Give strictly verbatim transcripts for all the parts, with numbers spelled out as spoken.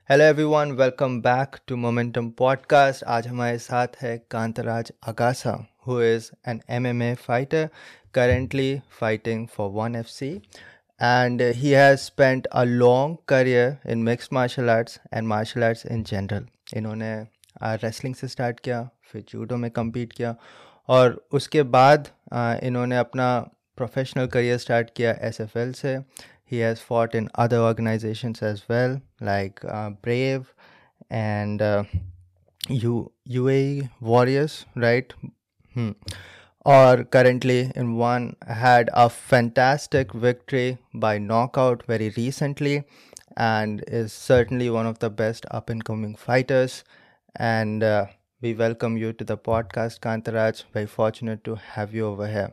Hello everyone, welcome back to Momentum podcast. आज हमारे साथ है Kantraj Agasa, who is an MMA fighter currently fighting for one F C, and uh, he has spent a long career in mixed martial arts and martial arts in general. इन्होंने wrestling से start किया, फिर judo में compete किया, और उसके बाद uh, इन्होंने अपना प्रोफेशनल करियर स्टार्ट किया एस एफ एल से. He has fought in other organizations as well, like uh, Brave and uh, U- UAE Warriors, right? Hmm. Or currently in one had a fantastic victory by knockout very recently, and is certainly one of the best up and coming fighters. And uh, we welcome you to the podcast, Kantaraj. Very fortunate to have you over here.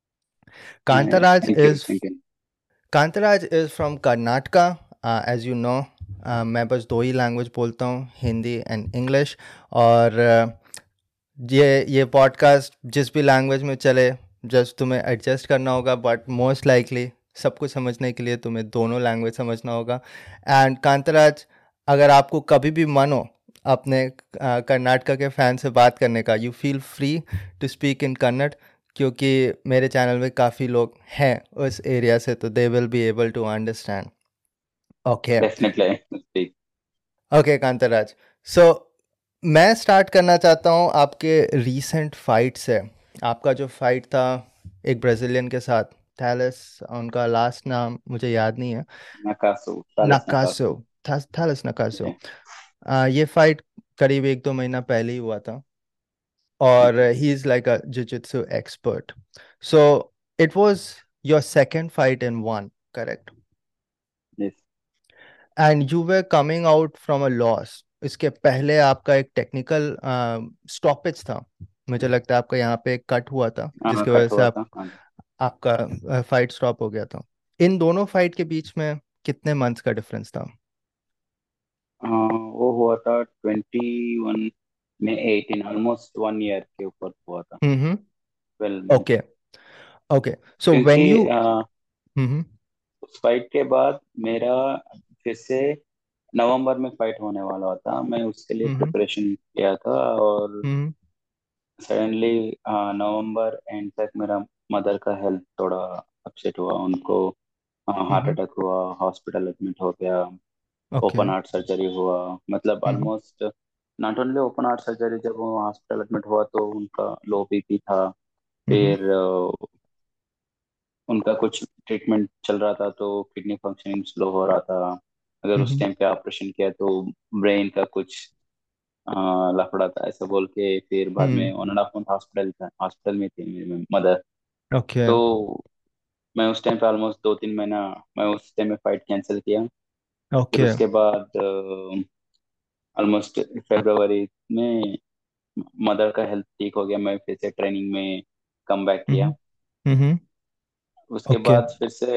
Uh, Kantaraj thank you, is thank you. Kantraj is from Karnataka. As you know, मैं बस दो ही language बोलता हूँ, Hindi and English. और uh, ये ये podcast जिस भी लैंग्वेज में चले, जस्ट तुम्हें एडजस्ट करना होगा, बट मोस्ट लाइकली सब कुछ समझने के लिए तुम्हें दोनों लैंग्वेज समझना होगा. एंड कांतराज, अगर आपको कभी भी मन हो अपने uh, कर्नाटका के फ़ैन से बात करने का, you feel free to speak in Kannada, क्योंकि मेरे चैनल में काफ़ी लोग हैं उस एरिया से, तो they will be able to understand. Okay. Definitely speak. Okay Kantraj, so मैं स्टार्ट करना चाहता हूँ आपके रीसेंट फाइट से. आपका जो फाइट था एक ब्राज़ीलियन के साथ, थैलस, उनका लास्ट नाम मुझे याद नहीं है. Nakasu, Thales Nakasu, Nakasu. Thales Nakasu. Yeah. आ, ये फाइट करीब एक दो महीना पहले ही हुआ था, और Okay. He is like a jiu-jitsu expert. So it was your second fight in one, correct? Yes. And you were coming out from a loss. इसके पहले आपका एक टेक्निकल स्टॉपेज था, मुझे लगता है आपका यहाँ पे कट हुआ था, हाँ, जिसकी वजह कट से हुआ आप था. हाँ. आपका फाइट स्टॉप हो गया था. इन दोनों फाइट के बीच में कितने मंथ्स का डिफरेंस था? हाँ, वो हुआ था ट्वेंटी वन में एटीन, ऑलमोस्ट वन ईयर के ऊपर हुआ था. हम्म. Twelve month. Okay. Okay. So क्योंकि व्हेन यू. अ, हम्म. उस फाइट के बाद मेरा फिर से नवंबर में फाइट होने वाला था. मैं उसके लिए हम्म. प्रिपरेशन किया था, और हम्म. सडनली नवंबर एंड तक मेरा मदर का हेल्थ थोड़ा अपसेट हुआ. उनको हार्ट हम्म. अटैक हुआ, हॉस्पिटल एडमिट हो गया, ओके. ओपन हार्ट सर्जरी हुआ. मतलब हम्म. Almost not only open heart surgery, जब वो हॉस्पिटल एडमिट हुआ तो उनका लो बीपी था. हम्म. फिर अ, उनका कुछ ट्रीटमेंट चल रहा था, तो किडनी फंक्शनिंग स्लो हो रहा था. अगर उस हम्म. टाइम पे ऑपरेशन किया तो ब्रेन का कुछ अ, लफड़ा था, ऐसा बोल के फिर बाद में हम्म. One and half month hospital था, हॉस्पिटल में थी मेरी मदर. ओके. तो मैं उस टाइम पे ऑलमोस्ट दो तीन महीना, मैं उस टाइम में फाइट कैंसिल किया. फिर ओके. उसके बाद ऑलमोस्ट फरवरी में मदर का हेल्थ ठीक हो गया. मैं फिर से ट्रेनिंग में कम बैक किया. हम्म. हम्म. उसके ओके. बाद फिर से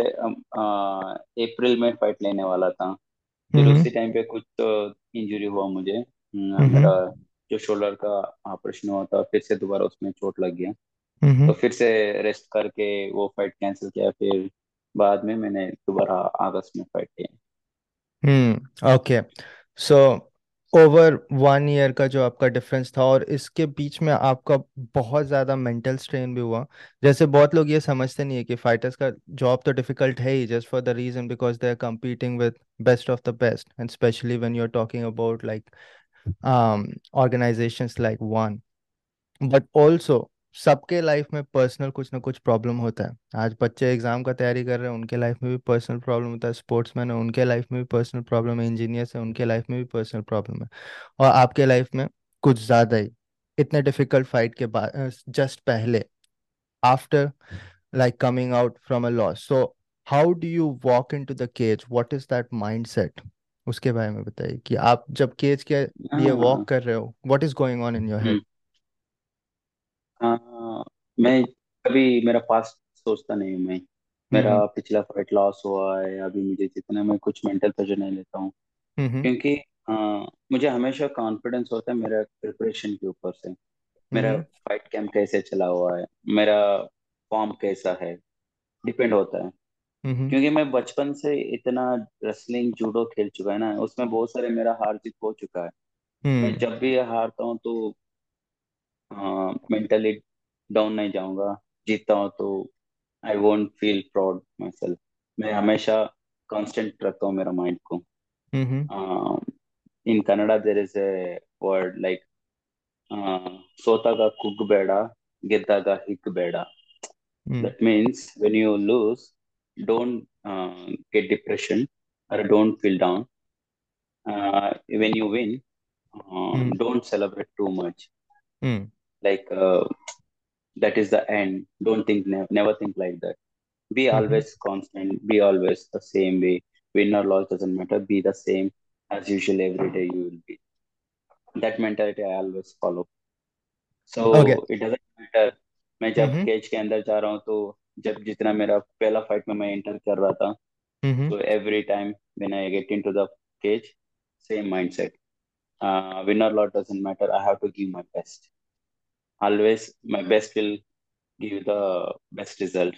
अप्रैल में फाइट लेने वाला था. फिर हम्म. उसी टाइम पे कुछ तो इंजरी हुआ मुझे. अ, हम्म. मेरा जो शोल्डर का ऑपरेशन हुआ था, फिर से दोबारा उसमें चोट लग गया. हम्म. तो फिर से रेस्ट करके वो फाइट कैंसिल किया. फिर बाद में मैंने दोबारा अगस्त में फाइट किया. हम्म. Okay. So over one year का जो आपका डिफरेंस था, और इसके बीच में आपका बहुत ज़्यादा मेंटल स्ट्रेन भी हुआ. जैसे बहुत लोग ये समझते नहीं है कि फाइटर्स का जॉब तो डिफिकल्ट है ही, just for the reason because they are competing with best of the best, and specially when you are talking about like organisations like one. But also सबके लाइफ में पर्सनल कुछ ना कुछ problem होता है. आज बच्चे एग्जाम का तैयारी कर रहे हैं, उनके लाइफ में भी पर्सनल प्रॉब्लम होता है. स्पोर्ट्समैन है, उनके लाइफ में भी पर्सनल प्रॉब्लम है. इंजीनियर्स हैं, उनके लाइफ में भी पर्सनल प्रॉब्लम है. और आपके लाइफ में कुछ ज़्यादा ही. इतने डिफिकल्ट फाइट के बाद, जस्ट पहले, after like coming out from a loss, so how do you walk into the cage? What is that mindset? उसके बारे में बताइए कि आप जब केज के लिए वॉक हाँ. कर रहे हो, what is going on in your head? हम्म. हाँ, मैं कभी मेरा पास्ट सोचता नहीं हूँ. मैं मेरा हम्म. पिछला फाइट लॉस हुआ है, अभी मुझे जितना, मैं कुछ मेंटल प्रेशर नहीं लेता हूँ. हम्म. क्योंकि अ, मुझे हमेशा कॉन्फिडेंस होता है मेरा प्रिपरेशन के ऊपर से. मेरा हम्म. फाइट कैंप कैसे चला हुआ है, मेरा फॉर्म कैसा है, डिपेंड होता है. हम्म। क्योंकि मैं बचपन से इतना रेसलिंग जूडो खेल चुका है ना, उसमें बहुत सारे मेरा हार जीत हो चुका है। मैं हम्म। जब भी हारता हूँ तो मेंटली डाउन नहीं जाऊंगा, जीतता हूँ तो I won't feel proud myself. मैं हमेशा कांस्टेंट रखता हूँ मेरा माइंड को। हम्म। In Kannada there is a word like सोतागा कुग्ಬೇಡ, ಗೆದ್ದಾಗ ಹಿಗ್ಬೇಡ. हम्म। That means when you lose, don't uh, get depression or don't feel down. Uh, when you win, uh, hmm. don't celebrate too much. Hmm. Like uh, that is the end. Don't think, ne- never think like that. Be hmm. always constant. Be always the same way. Win or loss doesn't matter. Be the same as usual every day. You will be. That mentality I always follow. Okay. So it doesn't matter. मैं जब हम्म। Cage के अंदर जा रहा हूँ तो जब जितना मेरा पहला फाइट में मैं एंटर कर रहा था, हम्म। so every time when I get into the cage, same mindset. Uh, win or loss doesn't matter. I have to give my best. Always, my best will give the best result.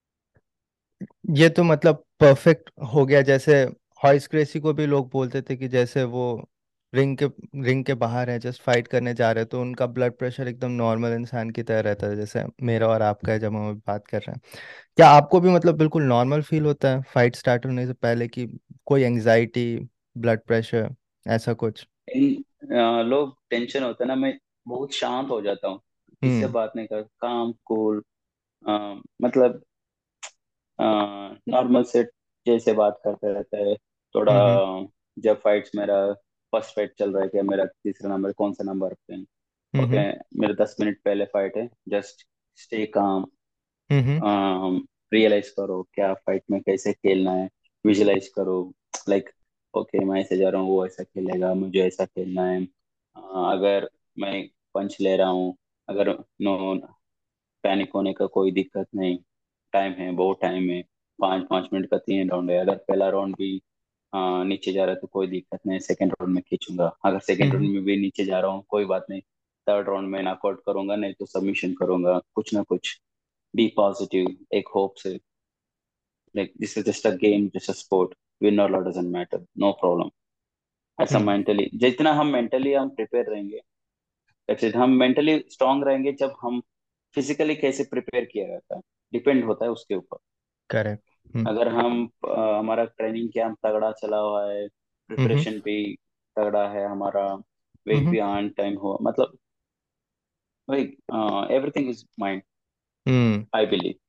ये तो मतलब perfect हो गया। जैसे hoist Gracy को भी लोग बोलते थे कि जैसे वो रिंग के रिंग के बाहर है, जस्ट फाइट करने जा रहे हैं, तो उनका ब्लड प्रेशर एकदम नॉर्मल इंसान की तरह रहता है, जैसे मेरा और आपका है जब हम अभी बात कर रहे हैं। क्या आपको भी मतलब बिल्कुल नॉर्मल फील होता है फाइट स्टार्ट होने से पहले, कि कोई एंजाइटी, ब्लड प्रेशर, ऐसा कुछ? इन अ, लोग टेंशन होता है ना, मैं बहुत शांत हो जाता हूँ। किससे हम्म। बात नहीं कर, काम कूल, मतलब नॉर्मल से जैसे बात करते रहता है थोड़ा। हम्म। जब फाइट्स मेरा फर्स्ट फाइट चल रहा है कि मेरा तीसरा नंबर कौन सा नंबर पे, ओके, हम्म। मेरे दस मिनट पहले फाइट है, जस्ट स्टे काम, हम्म। रियलाइज करो क्या फाइट में कैसे खेलना है, विजुलाइज करो, लाइक ओके मैं ऐसे जा रहा हूँ, वो ऐसा खेलेगा, मुझे ऐसा खेलना है। अ, अगर मैं पंच ले रहा हूँ, अगर नो, पैनिक होने का कोई दिक्कत नहीं, टाइम है, बहुत टाइम है, पाँच पाँच मिनट का तीन राउंड है, अगर पहला राउंड भी अ, नीचे जा रहा है तो कोई दिक्कत नहीं, सेकंड राउंड में खींचूंगा, अगर सेकंड हम्म। राउंड में भी नीचे जा रहा हूँ कोई बात नहीं, थर्ड राउंड में नॉकआउट करूंगा, नहीं तो सबमिशन करूंगा, कुछ ना कुछ। बी पॉजिटिव, एक होप से, like this is just a game, just a sport, win और loss doesn't matter, no problem. ऐसा हम्म। मेंटली, जितना हम मेंटली हम प्रिपेयर रहेंगे, that's it, हम मेंटली स्ट्रांग रहेंगे जब हम फिजिकली कैसे प्रिपेयर किया रहता है, डिपेंड होता है उसके ऊपर। करेक्ट। हम्म। अगर हम अ, हमारा ट्रेनिंग कैंप तगड़ा चला हुआ है, हम्म। प्रिपरेशन भी तगड़ा है हमारा, वेट हम्म। भी ऑन टाइम हो, मतलब भाई एवरीथिंग इज माइंड, हम्म। I believe.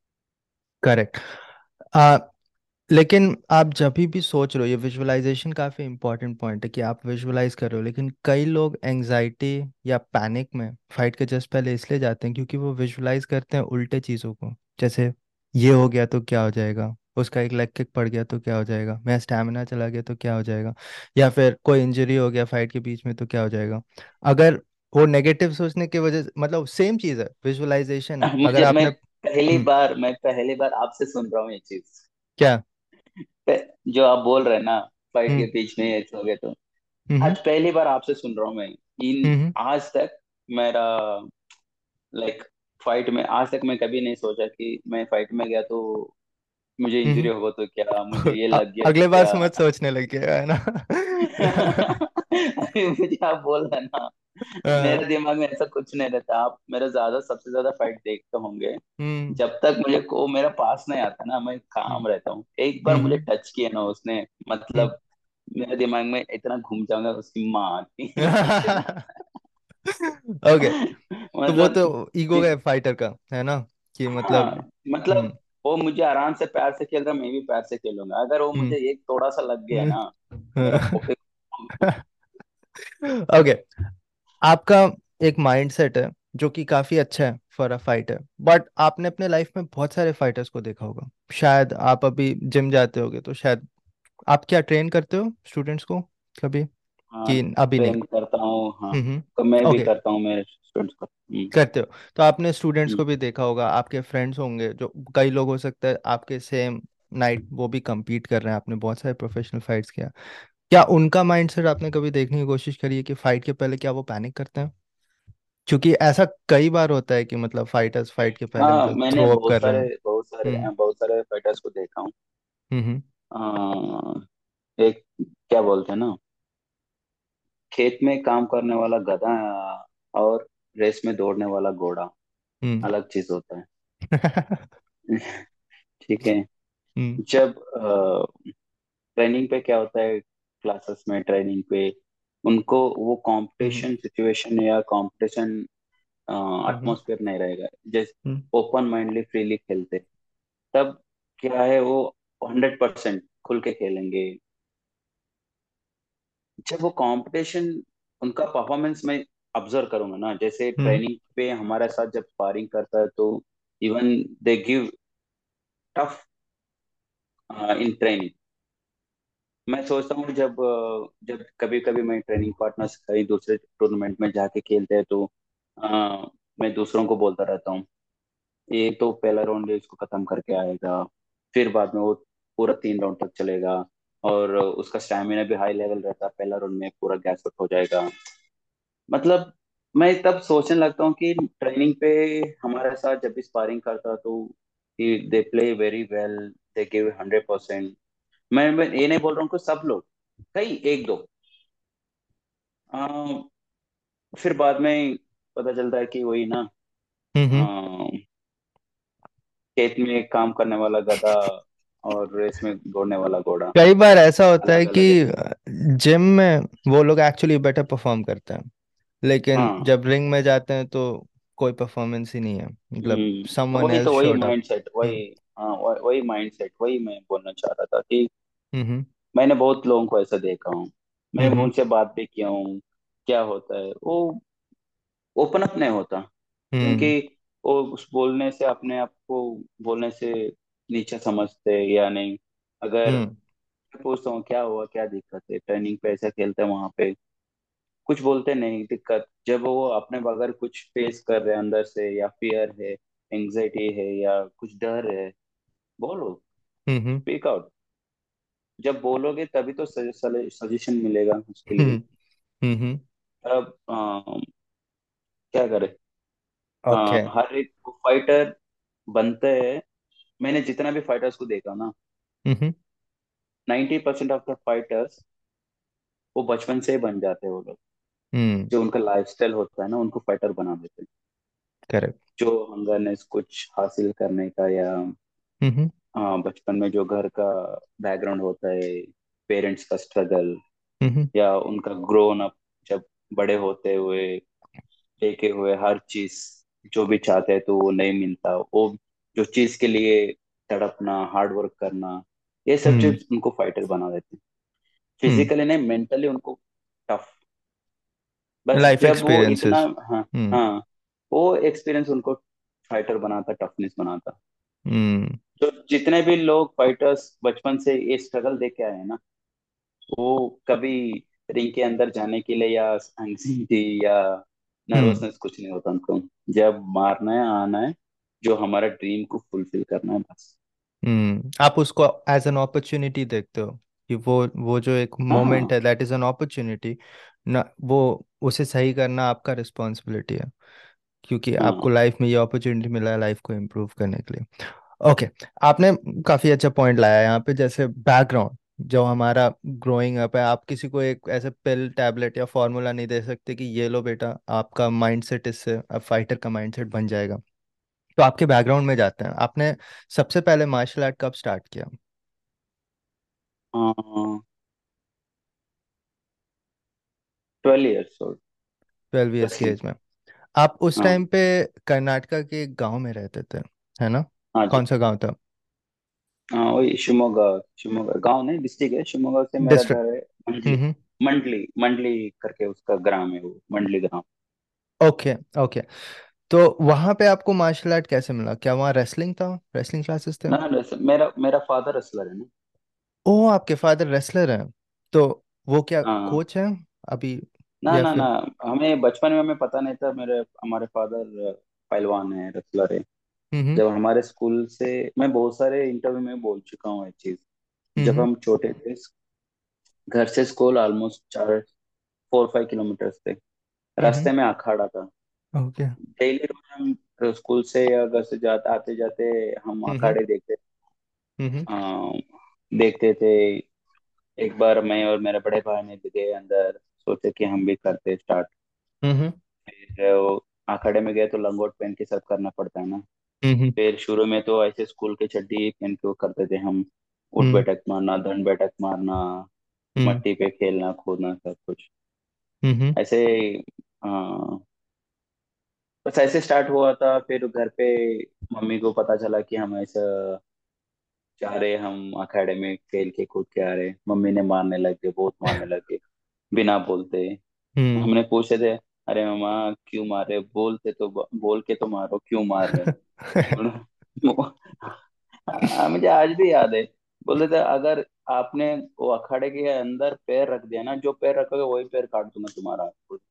करेक्ट। आ लेकिन आप जब भी भी सोच रहे हो, ये विजुअलाइजेशन काफ़ी इंपॉर्टेंट पॉइंट है कि आप विजुअलाइज कर रहे हो, लेकिन कई लोग एंजाइटी या पैनिक में फाइट के जस्ट पहले इसलिए जाते हैं क्योंकि वो विजुअलाइज करते हैं उल्टे चीज़ों को। जैसे ये हो गया तो क्या हो जाएगा, उसका एक लेग किक पड़ गया तो क्या हो जाएगा, मेरा स्टैमिना चला गया तो क्या हो जाएगा, या फिर कोई इंजरी हो गया फाइट के बीच में तो क्या हो जाएगा। अगर वो नेगेटिव सोचने की वजह से, मतलब सेम चीज़ है, विजुअलाइजेशन है। अगर मुझे, मैं आपने पहली हम्म, बार मैं पहली बार आपसे सुन रहा हूँ ये चीज। क्या? पे- जो आप बोल रहे हैं ना, फाइट के हम्म। बीच में ऐसे हो गया तो, हम्म। आज पहली बार आपसे सुन रहा हूँ मैं। इन हम्म। आज तक मेरा, लाइक फाइट में आज तक मैं कभी नहीं सोचा कि मैं फाइट में गया तो मुझे इंजरी हम्म। होगा तो क्या, मुझे ये अ- लग गया तो अगले बार क्या। से मत सोचने लगे, है ना? अभी मुझे आप बोल रहे हैं ना, हाँ। मेरे दिमाग में ऐसा कुछ नहीं रहता। आप मेरा ज्यादा सबसे ज्यादा फाइट देखते होंगे, हम्म। जब तक मुझे को मेरा पास नहीं आता ना, मैं हम्म। काम रहता हूँ। एक बार मुझे हम्म। टच किया ना उसने, हम्म। मतलब मेरे दिमाग में इतना घूम जाऊंगा उसकी माँ की ऐसे ना। ओके। तो वो मतलब तो ईगो जिस, है फाइटर का, है ना, कि मतलब। हाँ, मतलब हम्म। वो मुझे आराम से प्यार से खेल रहा, मैं भी प्यार से खेलूंगा, अगर वो हम्म। मुझे एक थोड़ा सा लग गया हम्म। ना, मेरा खोपे। ओके। आपका एक माइंडसेट है जो कि काफी अच्छा है फॉर अ फाइटर, बट आपने अपने लाइफ में बहुत सारे फाइटर्स को देखा होगा। शायद आप अभी जिम जाते होगे, तो शायद आप क्या ट्रेन करते हो स्टूडेंट्स को कभी, हाँ, कि अभी नहीं? ट्रेन करता हूँ, हाँ, हम्म। तो मैं भी ओके। करता हूँ मेरे स्टूडेंट्स को। हम्म, करते हो तो आपने स्टूडेंट्स हम्म। को भी देखा होगा, आपके फ्रेंड्स होंगे जो, कई लोग हो सकता है आपके सेम नाइट वो भी compete कर रहे हैं, आपने बहुत सारे प्रोफेशनल फाइट्स किया। क्या उनका माइंडसेट आपने कभी देखने की कोशिश करी है कि फाइट के पहले क्या वो पैनिक करते हैं? क्योंकि ऐसा कई बार होता है कि मतलब फाइटर्स फाइट के पहले हाँ, मतलब मैंने थ्रो अप बहुत कर रहे सारे हैं। बहुत सारे हम्म। बहुत सारे फाइटर्स को देखा हूँ। हम्म। अ, एक क्या बोलते हैं ना, खेत में काम करने वाला गधा और रेस में दौड़ने वाला घोड़ा हम्म। अलग चीज होता है। ठीक है। हम्म। जब ट्रेनिंग पे क्या होता है, क्लासेस में ट्रेनिंग पे उनको वो हम्म। कंपटीशन सिचुएशन या कंपटीशन हम्म। एटमोसफियर नहीं रहेगा, जैसे हम्म। ओपन माइंडली फ्रीली खेलते, तब क्या है वो हंड्रेड परसेंट खुल के खेलेंगे। जब वो कंपटीशन, उनका परफॉर्मेंस मैं ऑब्जर्व करूंगा ना, जैसे हम्म। ट्रेनिंग पे हमारे साथ जब स्पारिंग करता है तो even they give tough in training. मैं सोचता हूँ जब अ, जब कभी कभी मैं ट्रेनिंग पार्टनर्स कहीं दूसरे टूर्नामेंट में जाके खेलते हैं तो अ, मैं दूसरों को बोलता रहता हूँ, ये तो पहला राउंड है, इसको खत्म करके आएगा, फिर बाद में वो पूरा तीन राउंड तक चलेगा, और उसका स्टैमिना भी हाई लेवल रहता है, पहला राउंड में पूरा गैस आउट हो जाएगा। मतलब मैं तब सोचने लगता हूँ कि ट्रेनिंग पे हमारे साथ जब भी स्पारिंग करता तो they play very well, they give hundred percent. मैं मैं ये नहीं बोल रहा हूँ कि सब लोग, कई एक दो, अ, फिर बाद में पता चलता है कि वही ना, हम्म। अ, खेत में काम करने वाला गधा और रेस में दौड़ने वाला घोड़ा कई बार ऐसा होता है अलग कि अलग है। जिम में वो लोग एक्चुअली बेटर परफॉर्म करते हैं, लेकिन हाँ। जब रिंग में जाते हैं तो कोई परफॉर्मेंस ही नहीं है, मतलब हम्म, समवन वही एल्स तो वही शोड अप। माइंडसेट, वही। हम्म। हाँ, वही वही माइंडसेट, वही मैं बोलना चाह रहा था कि हम्म। मैंने बहुत लोगों को ऐसा देखा हूँ, मैं हम्म। उनसे बात भी किया हूँ। क्या होता है वो ओपन अप नहीं होता, क्योंकि हम्म। वो उस बोलने से, अपने आप को बोलने से नीचा समझते हैं या नहीं। अगर हम्म। मैं पूछता हूँ क्या हुआ, क्या दिक्कत है, ट्रेनिंग पे ऐसा खेलते हैं वहां पे, कुछ बोलते नहीं दिक्कत। जब वो अपने अगर कुछ फेस कर रहे हैं अंदर से, या फियर है, एंग्जाइटी है, या कुछ डर है, बोलो, हम्म। Speak out. जब बोलोगे तभी तो सजेशन मिलेगा उसके लिए। हम्म। हम्म। अब अ, क्या करे, अ, ओके। हर एक फाइटर बनते हैं। मैंने जितना भी फाइटर्स को देखा ना, हम्म। Ninety percent of the fighters वो बचपन से ही बन जाते हैं वो लोग। हम्म। जो उनका लाइफस्टाइल होता है ना, उनको फाइटर बना देते हैं। करेक्ट। जो हंगरनेस कुछ हासिल करने का, या हम्म। हाँ, बचपन में जो घर का बैकग्राउंड होता है, पेरेंट्स का स्ट्रगल, हम्म। या उनका ग्रोन अप, जब बड़े होते हुए देखे हुए हर चीज, जो भी चाहते हैं तो वो नहीं मिलता, वो जो चीज के लिए तड़पना, हार्ड वर्क करना, ये सब हम्म। चीज उनको फाइटर बना देते हैं। हम्म। फिजिकली नहीं, मेंटली उनको टफ। बस लाइफ जब वो इतना, एक्सपीरियंसेस। हाँ, हम्म। हाँ, वो एक्सपीरियंस उनको फाइटर बनाता, टफनेस बनाता। हम्म। तो जितने भी लोग फाइटर्स बचपन से ये स्ट्रगल देख के आए हैं ना, वो कभी रिंग के अंदर जाने के लिए या एंग्जाइटी या हम्म। नर्वसनेस कुछ नहीं होता उनको। जब मारना है, आना है, जो हमारा ड्रीम को फुलफिल करना है, बस। हम्म। आप उसको एज एन अपॉर्चुनिटी देखते हो कि वो वो जो एक मोमेंट हाँ, है दैट इज एन अपॉर्चुनिटी ना, वो उसे सही करना आपका रिस्पॉन्सिबिलिटी है, क्योंकि आपको हाँ, लाइफ में ये अपॉर्चुनिटी मिला है लाइफ को इम्प्रूव करने के लिए। ओके। आपने काफ़ी अच्छा पॉइंट लाया है यहाँ पे, जैसे बैकग्राउंड जो हमारा ग्रोइंग अप है, आप किसी को एक ऐसे पिल टैबलेट या फॉर्मूला नहीं दे सकते कि ये लो बेटा आपका माइंडसेट इससे अब फाइटर का माइंडसेट बन जाएगा। तो आपके बैकग्राउंड में जाते हैं, आपने सबसे पहले मार्शल आर्ट कब स्टार्ट किया? हाँ, twelve years old. Twelve years की दसवीं। एज में? आप उस हाँ, टाइम पे कर्नाटका के एक गांव में रहते थे, है ना? हाँ जी। कौन सा गांव था? हाँ, वही शिवमोगा। शिवमोगा गांव नहीं, डिस्ट्रिक्ट है, शिवमोगा से मेरा डिस्ट्रिक्ट। घर है। मंडली। हम्म। मंडली मंडली करके उसका ग्राम है, वो मंडली ग्राम। ओके। ओके। तो वहां पे आपको मार्शल आर्ट कैसे मिला? क्या वहाँ रेसलिंग था, रेसलिंग क्लासेस थे? ना ना, मेरा मेरा फादर रेसलर है ना। ओह, आपके फादर रेसलर हैं? तो वो क्या हाँ, कोच हैं अभी, ना या ना ना, फिर? हमें बचपन में हमें पता नहीं था, मेरे हमारे फादर पहलवान है, रेसलर है। हम्म। जब हमारे स्कूल से, मैं बहुत सारे इंटरव्यू में बोल चुका हूँ ये चीज, जब हम्म। हम छोटे थे, घर से स्कूल ऑलमोस्ट चार फोर फाइव किलोमीटर थे, हम्म। रास्ते में अखाड़ा था। ओके। डेली रोज हम स्कूल से या घर से जाते आते जाते हम हम्म। अखाड़े देखते हम्म। अ, देखते थे। एक बार मैं और मेरे बड़े भाई ने भी गए अंदर, सोचे कि हम भी करते स्टार्ट। हम्म। फिर वो अखाड़े में गए तो लंगोट पहन के सब करना पड़ता है ना। हम्म। फिर शुरू में तो ऐसे स्कूल के चड्डी पहन के वो करते थे हम। उठ हम्म। बैठक मारना, दंड बैठक मारना, हम्म। मट्टी पे खेलना कूदना सब कुछ हम्म। ऐसे। अ, बस ऐसे स्टार्ट हुआ था। फिर घर पे मम्मी को पता चला कि हम ऐसा जा रहे, हम अखाड़े में खेल के कूद के आ रहे, मम्मी ने मारने लग गए, बहुत मारने लग गए बिना बोलते। हम्म। हमने पूछे थे, अरे मामा क्यों मार रहे हो? बोलते तो बोल के तो मारो, क्यों मार रहे हो? हाँ, मुझे आज भी याद है। बोले थे अगर आपने वो अखाड़े के अंदर पैर रख दिया ना, जो पैर रखोगे वही पैर काट दूंगा तुम्हारा।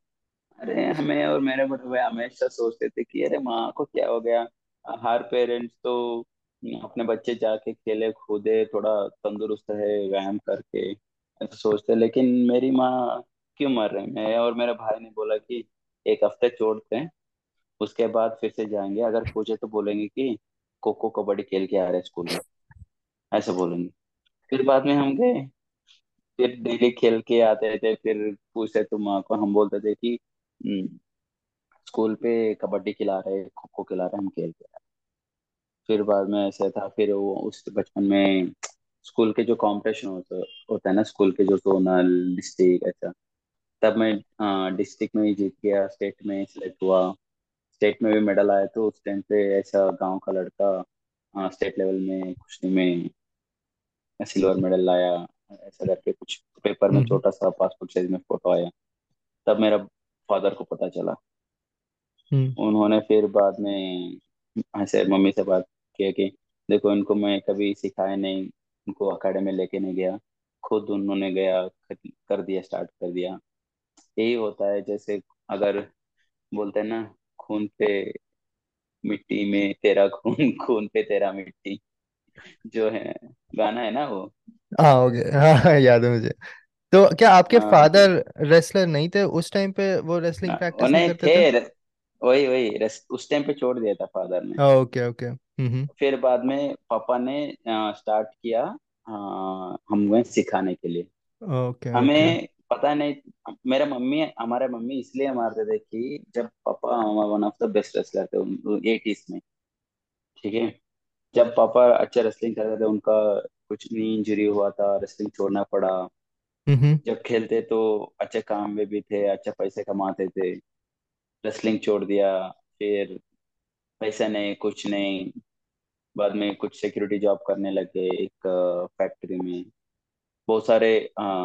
अरे हमें और मेरे बड़े भाई हमेशा सोचते थे कि अरे माँ को क्या हो गया। हर पेरेंट्स तो अपने बच्चे जाके खेले कूदे, थोड़ा तंदुरुस्त है व्यायाम करके, ऐसा सोचते। लेकिन मेरी माँ क्यों मर रहे? मैं और मेरे भाई ने बोला कि एक हफ्ते छोड़ते हैं, उसके बाद फिर से जाएंगे, अगर पूछे तो बोलेंगे कि खो खो कबड्डी खेल के आ रहे हैं स्कूल में, ऐसा बोलेंगे। फिर बाद में हम गए, फिर डेली खेल के आते थे। फिर पूछते तो माँ को हम बोलते थे कि "हम्म, स्कूल पे कबड्डी खिला रहे, खो खो खिला रहे, हम खेलते हैं।" फिर बाद में ऐसा था, फिर वो उस बचपन में स्कूल के जो कंपटीशन होता होता है ना, स्कूल के जो जोनल डिस्ट्रिक्ट ऐसा, तब मैं डिस्ट्रिक्ट में ही जीत गया, स्टेट में सिलेक्ट हुआ। स्टेट में भी मेडल आया, तो उस टाइम पे ऐसा गांव का लड़का स्टेट लेवल में कुश्ती में सिल्वर मेडल लाया। ऐसा करके कुछ पेपर में हम्म। छोटा सा पासपोर्ट साइज में फोटो आया। तब मेरा फादर को पता चला। हम्म। उन्होंने फिर बाद में ऐसे मम्मी से बात किया कि देखो इनको मैं कभी सिखाया नहीं, इनको अकेडमी लेके नहीं गया, खुद उन्होंने गया, कर दिया, स्टार्ट कर दिया। यही होता है, जैसे अगर बोलते हैं ना, खून पे मिट्टी में तेरा खून, खून पे तेरा मिट्टी, जो है गाना है ना वो। हाँ, हो गया। हाँ हाँ, याद है मुझे। तो क्या आपके हाँ फादर रेसलर नहीं थे उस टाइम पे? वो रेसलिंग वो प्रैक्टिस नहीं नहीं करते थे। थे? वही वही रस, उस टाइम पे छोड़ दिया था फादर ने। Okay okay. हम्म। फिर बाद में पापा ने स्टार्ट किया अ, हमें सिखाने के लिए। Okay okay. हमें पता नहीं, मेरा मम्मी हमारे मम्मी इसलिए मारते थे कि जब पापा one of the best wrestler थे एटीज में, ठीक है, जब पापा अच्छे रेसलिंग करते थे, उनका कुछ नी इंजरी हुआ था, रेसलिंग छोड़ना पड़ा। हम्म। जब खेलते तो अच्छे काम में भी थे, अच्छे पैसे कमाते थे, रेसलिंग छोड़ दिया। फिर पैसा नहीं, कुछ नहीं। बाद में कुछ सिक्योरिटी जॉब करने लगे एक फैक्ट्री में। बहुत सारे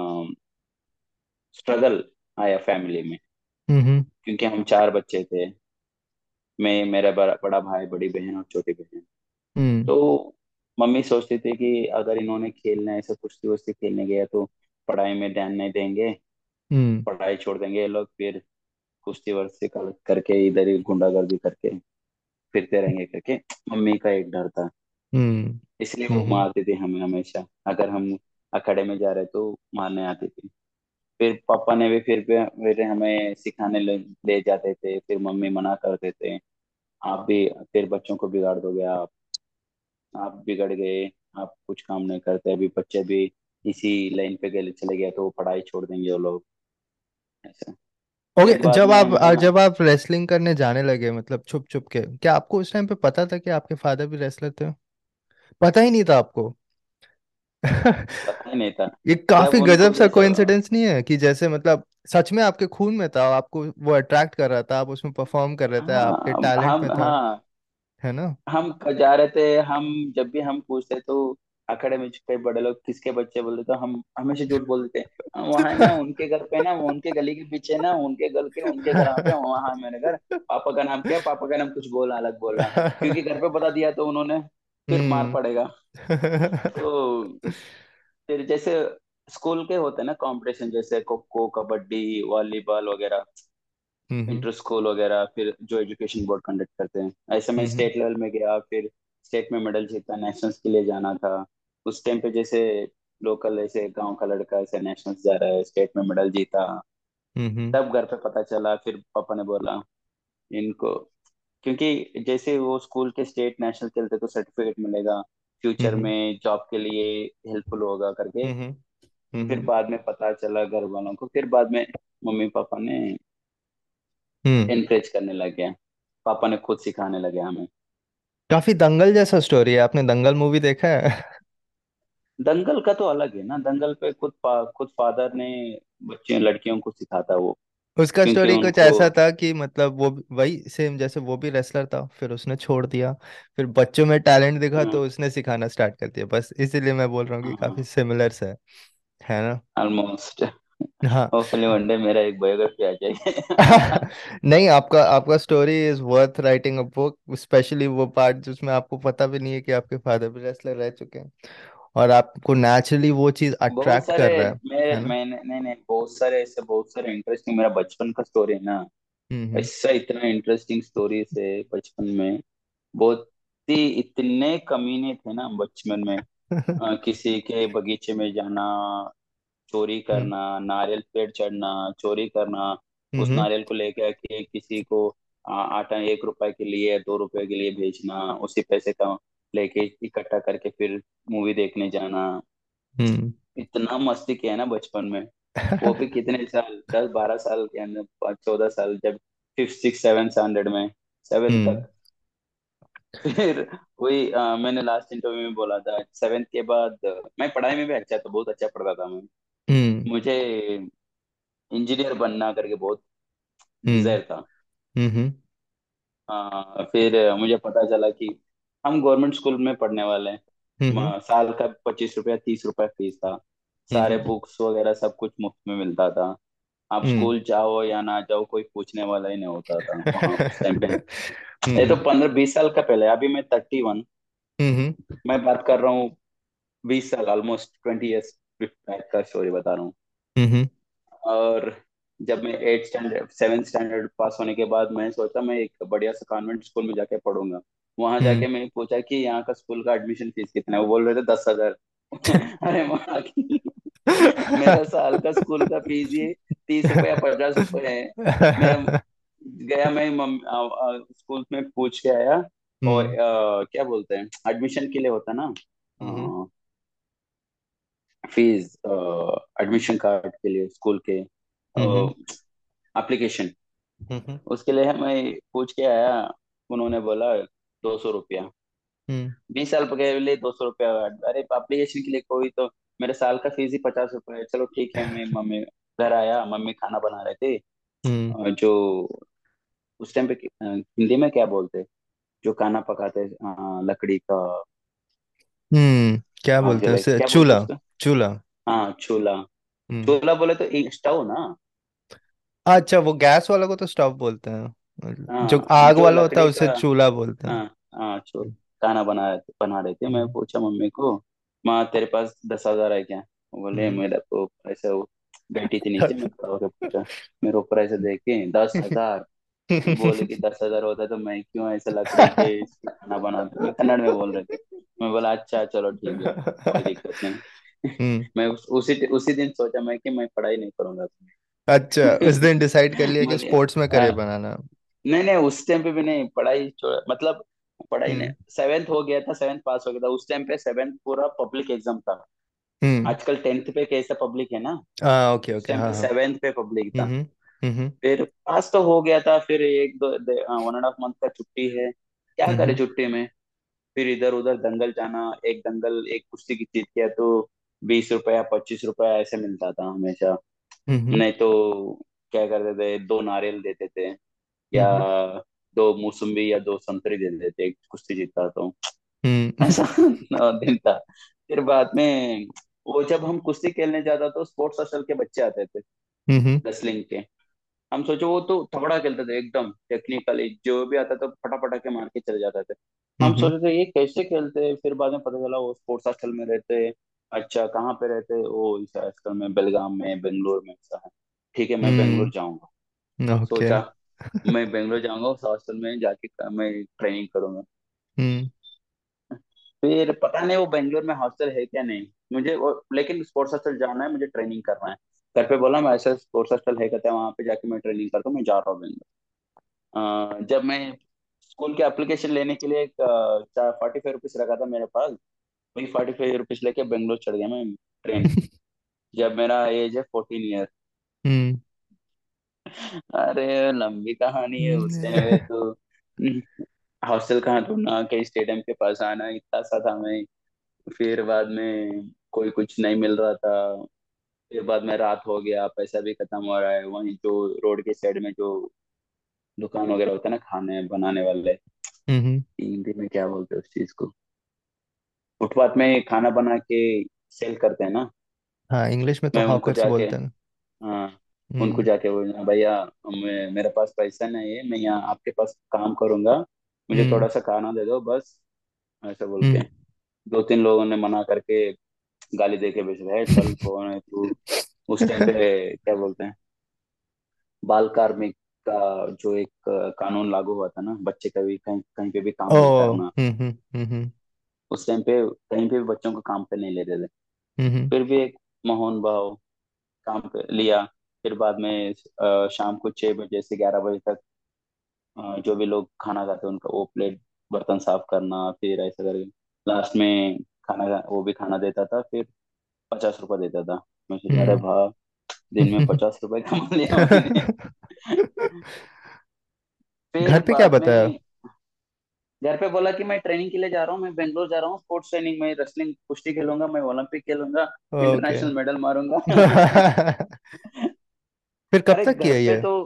स्ट्रगल आया फैमिली में, हम्म। क्योंकि हम चार बच्चे थे। मैं, मेरा बड़ा, बड़ा भाई, बड़ी बहन और छोटी बहन। हम्म। तो मम्मी सोचती थी कि अगर इन्होंने खेलना है, ऐसे कुश्ती वुश्ती खेलने गया तो पढ़ाई में ध्यान नहीं देंगे, हम्म। पढ़ाई छोड़ देंगे ये लोग, फिर कुश्ती वुश्ती कर, करके इधर ही गुंडागर्दी करके फिरते रहेंगे करके मम्मी का एक डर था। हम्म। इसलिए वो हम्म। मारती थी हमें हमेशा, अगर हम अखाड़े में जा रहे तो मारने आती थी। फिर पापा ने भी फिर भी फिर हमें सिखाने ले, ले जाते थे, फिर मम्मी मना करते थे, आप भी फिर बच्चों को बिगाड़ दोगे आप आप बिगड़ गए, आप कुछ काम नहीं करते, अभी बच्चे भी इसी लाइन पे गए चले गए तो वो पढ़ाई छोड़ देंगे वो लोग, ऐसा। फिर ओके, बाद जब में आप आ, मैं जब आप रेसलिंग करने जाने लगे, मतलब छुप छुप के, क्या आपको उस टाइम पे पता था कि आपके फादर भी रेसलर थे? पता ही नहीं था आपको? पता ही नहीं था। ये जब काफी उनको गजब सा जैसे कोइंसिडेंस नहीं है कि जैसे मतलब सच में आपके खून में था, आपको वो अट्रैक्ट कर रहा था, आप उसमें परफॉर्म कर रहे थे, आपके हाँ टैलेंट हम में था, हाँ है ना? हम क- जा रहे थे। हम जब भी हम पूछते तो अखाड़े में कई बड़े लोग किसके बच्चे बोलते, तो हम हमेशा झूठ बोलते थे, वहां है ना उनके घर पे ना, वो उनके गली के पीछे ना, उनके घर के उनके घर पे, वहां है मेरे घर। पापा का नाम क्या? पापा का नाम कुछ बोला, अलग बोला, क्योंकि घर पे बता दिया तो उन्होंने फिर मार हम्म। पड़ेगा। तो फिर जैसे स्कूल के होते हैं ना कंपटीशन, जैसे खो खो कबड्डी वॉलीबॉल वगैरह, हम्म। इंटर स्कूल वगैरह, फिर जो एजुकेशन बोर्ड कंडक्ट करते हैं, ऐसे में हम्म। स्टेट लेवल में गया। फिर स्टेट में मेडल जीता, नेशनल्स के लिए जाना था। उस टाइम पे जैसे लोकल ऐसे गांव का लड़का ऐसे नेशनल्स जा रहा है, स्टेट में मेडल जीता। हम्म। तब घर पे पता चला, फिर पापा ने बोला इनको, क्योंकि जैसे वो स्कूल के स्टेट नेशनल खेलते तो सर्टिफिकेट मिलेगा, फ्यूचर हम्म में जॉब के लिए हेल्पफुल होगा करके। हम्म फिर हम्म बाद में पता चला घर वालों को, फिर बाद में मम्मी पापा ने हम्म। इनकरेज करने लगे, पापा ने खुद सिखाने लगे हमें। काफी दंगल जैसा स्टोरी है, आपने दंगल मूवी देखा है? दंगल का तो अलग है ना, दंगल पे खुद फा, खुद फादर ने बच्चे लड़कियों को सिखाता वो, उसका क्योंकि स्टोरी कुछ उनको। ऐसा था कि मतलब वो भी- वही सेम जैसे वो भी रेसलर था, फिर उसने छोड़ दिया, फिर बच्चों में टैलेंट दिखा तो उसने सिखाना स्टार्ट कर दिया, बस इसीलिए मैं बोल रहा हूँ कि काफी सिमिलर है है ना? ऑलमोस्ट। हाँ। होपफुली वन डे मेरा एक बायोग्राफी आ जाएगी। नहीं, आपका आपका story is worth writing a book, specially वो पार्ट जिसमें आपको पता भी नहीं है कि आपके फादर भी रेसलर रह चुके हैं, और आपको नेचुरली वो चीज बहुत अट्रैक्ट सारे, कर रहा है मैं है ना? मैंने नहीं नहीं बहुत सारे ऐसे, बहुत सारे इंटरेस्टिंग, मेरा बचपन का स्टोरी है ना, हम्म ऐसा इतना इंटरेस्टिंग स्टोरीज है बचपन में। बहुत ही इतने कमीने थे ना बचपन में। हम्म अ, किसी के बगीचे में जाना, चोरी हम्म करना, नारियल पेड़ चढ़ना, चोरी करना, उस हम्म नारियल को लेकर आके किसी को आ, आटा एक रुपए के लिए दो रुपए के लिए बेचना, उसी पैसे का लेके इकट्ठा करके फिर मूवी देखने जाना। हम्म इतना मस्ती किया है ना बचपन में। वो भी कितने साल, दस बारह साल के अंदर, चौदह साल, जब फिफ्थ सिक्स सेवन स्टैंडर्ड में, सेवन हम्म तक। फिर वही अ, मैंने लास्ट इंटरव्यू में बोला था, सेवेंथ के बाद अ, मैं पढ़ाई में भी अच्छा था, बहुत अच्छा पढ़ता था मैं। हम्म मुझे इंजीनियर बनना करके बहुत हम्म डिजायर था। हम्म अ, फिर मुझे पता चला कि हम गवर्नमेंट स्कूल में पढ़ने वाले हैं। हम्म म- साल का पच्चीस रुपया तीस रुपया फीस था, सारे हम्म बुक्स वगैरह सब कुछ मुफ्त में मिलता था। आप हम्म स्कूल जाओ या ना जाओ, कोई पूछने वाला ही नहीं होता था वहाँ उस टाइम पे। ये तो हम्म पंद्रह बीस साल का पहले, अभी मैं थर्टी वन, हम्म मैं बात कर रहा हूँ बीस साल, ऑलमोस्ट ट्वेंटी ईयर्स बैक का स्टोरी बता रहा हूँ। हम्म और जब मैं eight standard seventh standard pass होने के बाद मैं सोचा मैं एक बढ़िया सा कॉन्वेंट स्कूल में जाके पढ़ूंगा। वहां हम्म जाके मैं पूछा कि यहाँ का स्कूल का एडमिशन फीस कितना है, वो बोल रहे थे दस हजार। अरे वहाँ की मेरा साल का स्कूल का फीस ही तीस रुपए या पचास रुपए है। मैं गया, मैं मम, आ, आ, स्कूल में पूछ के आया। और हम्म आ, क्या बोलते हैं, एडमिशन के लिए होता ना, हम्म फीस, एडमिशन कार्ड के लिए स्कूल के हम्म एप्लीकेशन, हम्म उसके लिए मैं पूछ के आया। उन्होंने बोला दो सौ रुपया। हम्म बीस साल पहले दो सौ रुपया। अरे एप्लीकेशन के लिए कोई तो, मेरे साल का फीस ही पचास रुपया है, चलो ठीक है। मैं मम्मी घर आया, मम्मी खाना बना रहे थे। हम्म अ, जो उस टाइम पे अ, हिंदी में क्या बोलते, जो खाना पकाते अ, लकड़ी का, हम्म, क्या आग बोलते हैं जलाए उसे? क्या बोलते चूल्हा। उसका। चूल्हा। हाँ चूल्हा। हम्म। चूल्हा बोले तो एक स्टोव ना। अच्छा, वो गैस वाला को तो स्टोव बोलते हैं, जो हाँ आग जो वाला होता है लकड़ी उसे का। चूल्हा बोलते हैं। हाँ हाँ चूल खाना बना रहे थे बना रहे थे। मैं हम्म पूछा मम्मी को, माँ तेरे पास दस हजार है क्या? वो बोले हम्म मेरा तो ऐसे, वो बैठी थी नीचे, मैं खड़ा होकर पूछा, मेरे ऊपर ऐसे देखे दस हजार। वो बोले कि दस हजार होता है तो मैं क्यों ऐसे लकड़ी के इस पे खाना बनाता, मैं कन्नड़ में बोल रहे थे। मैं बोला अच्छा चलो ठीक है, कोई दिक्कत नहीं। हम्म। मैं उस, उसी उसी दिन सोचा मैं कि मैं पढ़ाई नहीं करूंगा। अच्छा, उस दिन डिसाइड कर लिया कि मुझे स्पोर्ट्स में हाँ, करियर बनाना। नहीं नहीं उस टाइम पे भी नहीं, पढ़ाई छोड़- मतलब पढ़ाई नहीं। हम्म सेवेंथ हो गया था, सेवेंथ पास हो गया था, उस टाइम पे सेवेंथ पूरा पब्लिक एग्जाम था। हम्म। आजकल टेंथ पे कैसा पब्लिक है ना, हाँ, ओके उस ओके, टाइम हाँ पे हाँ। सेवेंथ पे पब्लिक था। हम्म हम्म फिर पास तो हो गया था, फिर एक दो वन एंड हाफ मंथ का छुट्टी है, क्या करे हम्म छुट्टी में। फिर इधर उधर दंगल जाना, एक दंगल एक कुश्ती की जीत किया तो बीस रुपया पच्चीस रुपया ऐसे मिलता था हमेशा। हम्म नहीं तो क्या करते थे, दो नारियल देते थे, या हम्म दो मौसम्बी या दो संतरी दे देते एक कुश्ती जीतता तो। हम्म ऐसा दिन था। फिर बाद में वो जब हम कुश्ती खेलने जाता तो स्पोर्ट्स हॉस्टल के बच्चे आते थे, हम्म रेसलिंग के। हम सोचो वो तो तगड़ा खेलते थे एकदम टेक्निकली, जो भी आता था फटाफटा के मार के चले जाते थे। हम हम्म सोचते थे ये कैसे खेलते हैं, फिर बाद में पता चला वो स्पोर्ट्स हॉस्टल में रहते हैं। अच्छा कहाँ पे रहते हैं? वो इस हॉस्टल में बेलगाम में, बेंगलोर में ऐसा है। ठीक है मैं बेंगलोर हम्म। जाऊंगा। ओके। सोचा मैं बेंगलोर जाऊंगा, उस हॉस्टल में जाके मैं ट्रेनिंग करूंगा। हम्म फिर पता नहीं वो बेंगलोर में हॉस्टल है क्या नहीं, मुझे वो, लेकिन स्पोर्ट्स हॉस्टल जाना है, मुझे ट्रेनिंग करना है। घर पे बोला मैं ऐसा स्पोर्ट्स हॉस्टल है कहते हैं, वहां पे जाके मैं ट्रेनिंग करता हूँ, मैं जा रहा हूँ बेंगलोर। अ, जब मैं स्कूल के एप्लीकेशन लेने के लिए एक फोर्टी फाइव रुपीज रखा था मेरे पास, वही फोर्टी फाइव रुपीज लेके बेंगलोर चढ़ गया मैं ट्रेन। जब मेरा एज है फोर्टीन ईयर। हम्म। अरे लंबी कहानी है, उस टाइम में तो हॉस्टल कहाँ ढूंढना, कहीं स्टेडियम के पास आना, इतना सा था मैं। फिर बाद में कोई कुछ नहीं मिल रहा था। फिर बाद में रात हो गया, पैसा भी खत्म हो रहा है, वहीं जो रोड के साइड में जो दुकान वगैरह होता है ना खाने बनाने वाले, हम्म। हिंदी में क्या बोलते हैं उस चीज को, फुटपाथ में खाना बना के सेल करते हैं ना। हाँ, इंग्लिश में तो मैं उनको हॉकर्स जाके, बोलते हैं। हाँ, उनको हम्म। जाके बोलना भैया, मैं, मेरे पास पैसा नहीं है, मैं यहाँ आपके पास काम करूंगा, मुझे हम्म। थोड़ा सा खाना दे दो बस, ऐसा बोल के। हम्म। दो तीन लोगों ने मना करके गाली दे के भेज रहे है, चल कौन है तू। उस टाइम पे क्या बोलते हैं, बाल कार्मिक का जो एक अ, कानून लागू हुआ था ना, बच्चे का भी कहीं कहीं पे भी काम ओ। नहीं करना। हम्म। हम्म। हम्म। उस टाइम पे कहीं पे भी बच्चों को काम पे नहीं ले रहे थे। हम्म। फिर भी एक मोहन भाव काम पे लिया। फिर बाद में अ, शाम को छह बजे से ग्यारह बजे तक अ, जो भी लोग खाना खाते हैं उनका वो प्लेट बर्तन साफ करना, फिर ऐसा करके लास्ट में खाना वो भी खाना देता था। फिर पचास रुपये देता था। मैं सोचा अरे हम्म। वाह, दिन में हम्म। पचास रुपए कमा लिया मैंने। घर फिर पे क्या बाद बताया? में घर पे बोला कि मैं ट्रेनिंग के लिए जा रहा हूँ, मैं बेंगलोर जा रहा हूँ स्पोर्ट्स ट्रेनिंग में, रेसलिंग कुश्ती खेलूंगा, मैं ओलंपिक खेलूंगा, ओके। इंटरनेशनल मेडल मारूंगा। फिर कब अरे तक घर किया पे ये? तो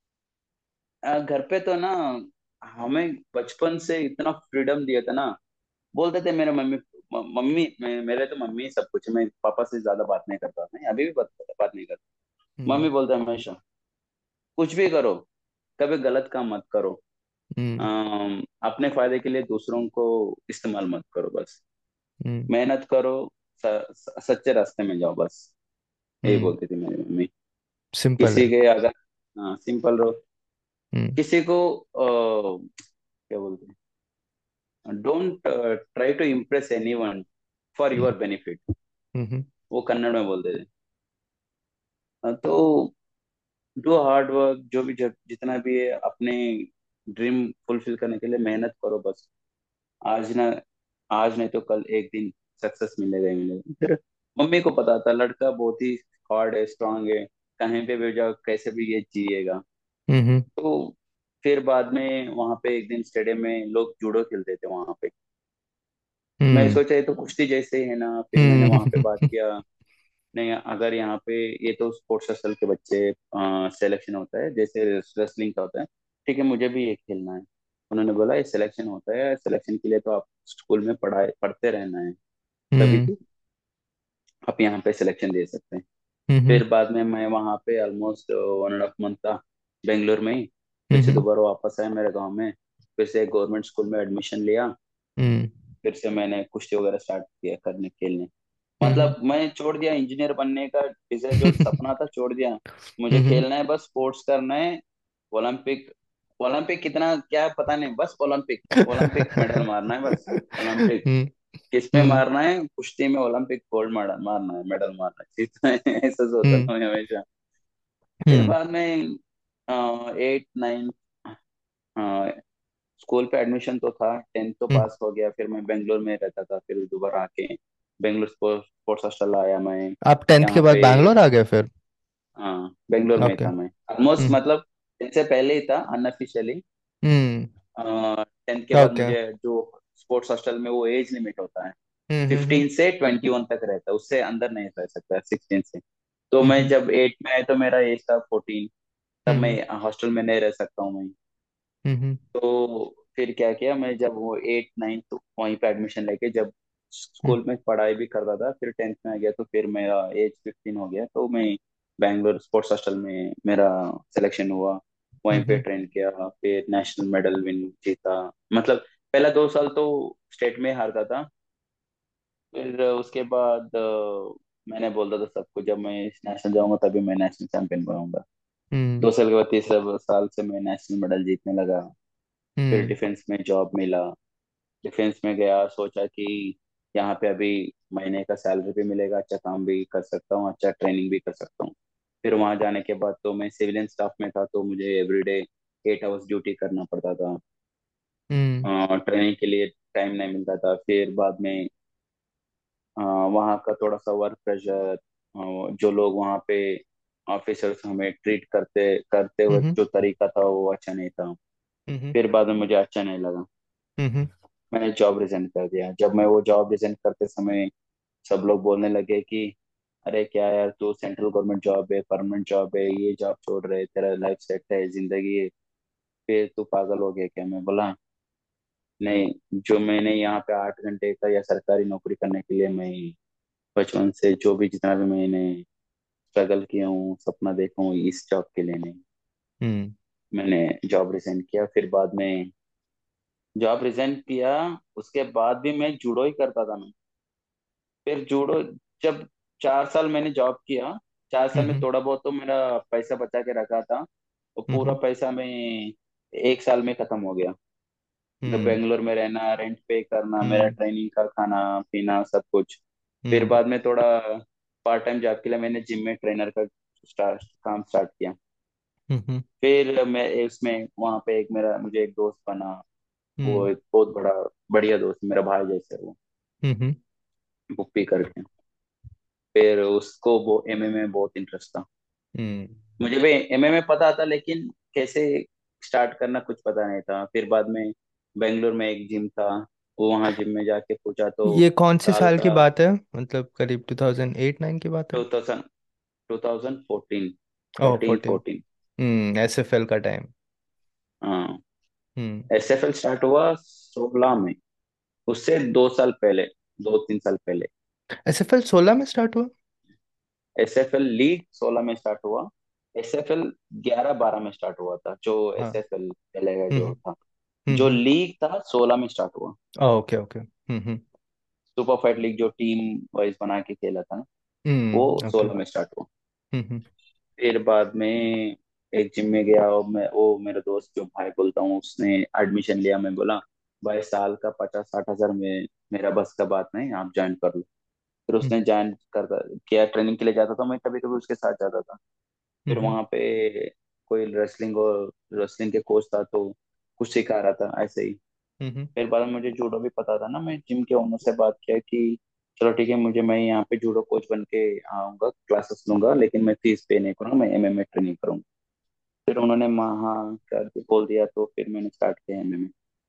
अ, घर पे तो ना हमें बचपन से इतना फ्रीडम दिया था ना। बोलते थे मेरे मम्मी, म- मम्मी मे- मेरे तो मम्मी सब कुछ है, मैं पापा से ज्यादा बात नहीं करता, मैं अभी भी बात, बात नहीं करता। हम्म। मम्मी बोलते हैं हमेशा, कुछ भी करो, कभी गलत काम मत करो, हम्म। अम, अपने फायदे के लिए दूसरों को इस्तेमाल मत करो बस, हम्म। मेहनत करो, स, स, सच्चे रास्ते में जाओ बस। यही हम्म। बोलती थी मेरी मम्मी। सिंपल किसी है। के अगर, हाँ सिंपल रहो, हम्म। किसी को अ, क्या बोलते हैं, don't try to impress anyone for hmm. Your benefit, हम्म। वो कन्नड़ में बोलते थे। हाँ, तो डू हार्ड वर्क, जो भी जब जितना भी है अपने ड्रीम फुलफिल करने के लिए मेहनत करो बस। आज ना, आज नहीं तो कल एक दिन सक्सेस मिलेगा ही मिलेगा। फिर मम्मी को पता था लड़का बहुत ही हार्ड है, स्ट्रांग है, कहीं पे भी जाओ कैसे भी ये जिएगा। हम्म। तो फिर बाद में वहां पे एक दिन स्टेडियम में लोग जूडो खेलते थे वहां पे। मैं हम्म। सोचा ये तो कुश्ती जैसे ही है ना, फिर मैंने वहां पे बात हम्म। किया। नहीं, अगर यहाँ पे ये तो स्पोर्ट्स हॉस्टल के बच्चे सिलेक्शन होता है जैसे रेसलिंग का होता है, ठीक है मुझे भी ये खेलना है। उन्होंने बोला ये सिलेक्शन होता है, सिलेक्शन के लिए तो आप स्कूल में पढ़ाई पढ़ते रहना है, तभी हम्म। तो आप यहाँ पे सिलेक्शन दे सकते हैं। हम्म। फिर बाद में मैं वहाँ पे almost one and half month था बेंगलोर में ही। फिर से हम्म। दोबारा वापस आया मेरे गांव में, फिर से एक गवर्नमेंट स्कूल में एडमिशन लिया। हम्म। फिर से मैंने कुश्ती वगैरह स्टार्ट किया करने खेलने। हम्म। मतलब मैं छोड़ दिया इंजीनियर बनने का डिजायर, जो सपना था छोड़ दिया। मुझे हम्म। खेलना है बस, स्पोर्ट्स करना है। ओलंपिक, ओलंपिक कितना क्या पता नहीं, बस ओलंपिक, ओलंपिक मेडल मारना है बस। ओलंपिक हम्म। किस में हम्म। मारना है, कुश्ती में ओलंपिक गोल्ड मेडल मारना है, मेडल मारना है, इतना ऐसा सोचता हम्म। था मैं हमेशा। फिर हम्म। बाद में एट नाइन स्कूल पे एडमिशन तो था, टेंथ तो हम्म। पास हो गया, फिर मैं बेंगलोर में रहता था, फिर दोबारा आके बेंगलोर स्पोर्ट्स हॉस्टल आया मैं। आप टेंथ के यहाँ बाद पे, बैंगलोर आ गए फिर? हाँ बेंगलोर में ओके। था मैं ऑलमोस्ट, हम्म। मतलब इससे पहले ही था अनऑफिशियली। हम्म। टेंथ के बाद ओके। मुझे जो स्पोर्ट्स हॉस्टल में वो एज लिमिट होता है, हम्म। हम्म। फिफ्टीन से ट्वेंटी वन तक रहता है, उससे अंदर नहीं रह सकता, सिक्सटीन से। तो मैं हम्म। जब एट में आया तो मेरा एज था फोर्टीन, तब मैं हम्म। हॉस्टल में नहीं रह सकता हूँ मैं। हम्म। तो फिर क्या किया मैं, जब वो एट नाइन्थ तो वहीं पे एडमिशन लेके जब हम्म। स्कूल में पढ़ाई भी करता था, फिर टेंथ में आ गया तो फिर मेरा एज फिफ्टीन हो गया, तो मैं बैंगलोर स्पोर्ट्स हॉस्टल में मेरा सिलेक्शन हुआ। वहीं पे हम्म। ट्रेन किया, फिर नेशनल मेडल विन जीता। मतलब पहला दो साल तो स्टेट में हारता था। फिर उसके बाद अ, मैंने बोलता था सबको जब मैं नेशनल जाऊंगा तभी मैं नेशनल चैंपियन बनूंगा। हम्म। दो साल के बाद तीसरे साल से मैं नेशनल मेडल जीतने लगा। फिर हम्म। डिफेंस में जॉब मिला, डिफेंस में गया, सोचा कि यहाँ पे अभी महीने का सैलरी भी मिलेगा, अच्छा काम भी कर सकता हूँ, अच्छा ट्रेनिंग भी कर सकता हूँ। फिर वहां जाने के बाद तो मैं सिविलियन स्टाफ में था, तो मुझे एवरीडे एट आवर्स ड्यूटी करना पड़ता था। हम्म ट्रेनिंग के लिए टाइम नहीं मिलता था। फिर बाद में अ, वहाँ का थोड़ा सा वर्क प्रेशर, जो लोग वहाँ पे ऑफिसर्स हमें ट्रीट करते करते हुए हम्म जो तरीका था वो अच्छा नहीं था। हम्म फिर बाद में मुझे अच्छा नहीं लगा, हम्म मैंने जॉब रिजाइन कर दिया। जब मैं वो जॉब रिजाइन करते समय सब लोग बोलने लगे कि अरे क्या यार, तू सेंट्रल गवर्नमेंट जॉब है, परमानेंट जॉब है, ये जॉब छोड़ रहे, तेरा लाइफ सेट है, जिंदगी है, फिर तू पागल हो गया क्या? मैं बोला नहीं, जो मैंने यहाँ पे आठ घंटे का या सरकारी नौकरी करने के लिए मैं बचपन से जो भी जितना भी मैंने स्ट्रगल किया हूँ, सपना देखा हूँ, इस जॉब के लिए नहीं। हम्म मैंने जॉब रिजाइन किया। फिर बाद में जॉब रिजाइन किया, उसके बाद भी मैं जूडो ही करता था मैं। फिर जूडो, जब चार साल मैंने जॉब किया, चार साल में हम्म थोड़ा बहुत तो मेरा पैसा बचा के रखा था, वो पूरा हम्म पैसा मैं एक साल में खत्म हो गया। मतलब हम्म बेंगलोर में रहना, रेंट पे करना, मेरा हम्म ट्रेनिंग का खाना पीना सब कुछ। फिर हम्म बाद में थोड़ा पार्ट टाइम जॉब के लिए मैंने जिम में ट्रेनर का स्टार्ट काम स्टार्ट किया। हम्म फिर मैं उसमें वहाँ पे एक मेरा मुझे एक दोस्त बना। वो हम्म एक बहुत बड़ा बढ़िया दोस्त, मेरा भाई जैसे है वो, हम्म बुप्पी करके। फिर उसको वो एमएमए में बहुत इंटरेस्ट था। हम्म मुझे भी एमएमए में पता था, लेकिन कैसे स्टार्ट करना कुछ पता नहीं था। फिर बाद में बेंगलोर में एक जिम था, वो वहाँ जिम में जाके पूछा तो ये कौन से साल साल की का बात है, मतलब करीब टू थाउजेंड एट नाइन की बात है? Two thousand two thousand fourteen, oh thirteen fourteen. Fourteen. Hmm S F L का टाइम। हाँ, हम्म एसएफएल स्टार्ट हुआ सोलह में, उससे दो साल पहले, दो तीन साल पहले। एस एफ एल सोलह में स्टार्ट हुआ? एसएफएल लीग सोलह में स्टार्ट हुआ, एसएफएल ग्यारह बारह में स्टार्ट हुआ था, जो हाँ। एसएफएल चलेगा जो हम्म था। जो हम्म लीग था सोलह में स्टार्ट हुआ। Okay okay. हम्म हम्म सुपर फाइट लीग जो टीम वाइज बना के खेला था, वो हम्म ओके। सोलह में स्टार्ट हुआ। हम्म हम्म फिर बाद में एक जिम में गया, और मैं वो मेरा दोस्त जो भाई बोलता हूँ, उसने एडमिशन लिया। मैं बोला भाई साल का पचास साठ हजार में मेरा बस का बात नहीं, आप ज्वाइन कर लो। फिर उसने हम्म ज्वाइन कर किया, ट्रेनिंग के लिए जाता था मैं, कभी कभी उसके साथ जाता था। फिर हम्म वहाँ पे कोई रेसलिंग और रेसलिंग के कोच था, तो कुछ सिखा रहा था ऐसे ही। हम्म फिर बाद में मुझे जूडो भी पता था ना, मैं जिम के ओनर से बात किया कि चलो ठीक है, मुझे मैं यहाँ पे जूडो कोच बन के आऊंगा, क्लासेस लूंगा, लेकिन मैं फीस पे नहीं करूँगा, मैं एमएमए ट्रेनिंग करूंगा। फिर उन्होंने हाँ कर बोल दिया, तो फिर मैंने स्टार्ट किया एमएमए।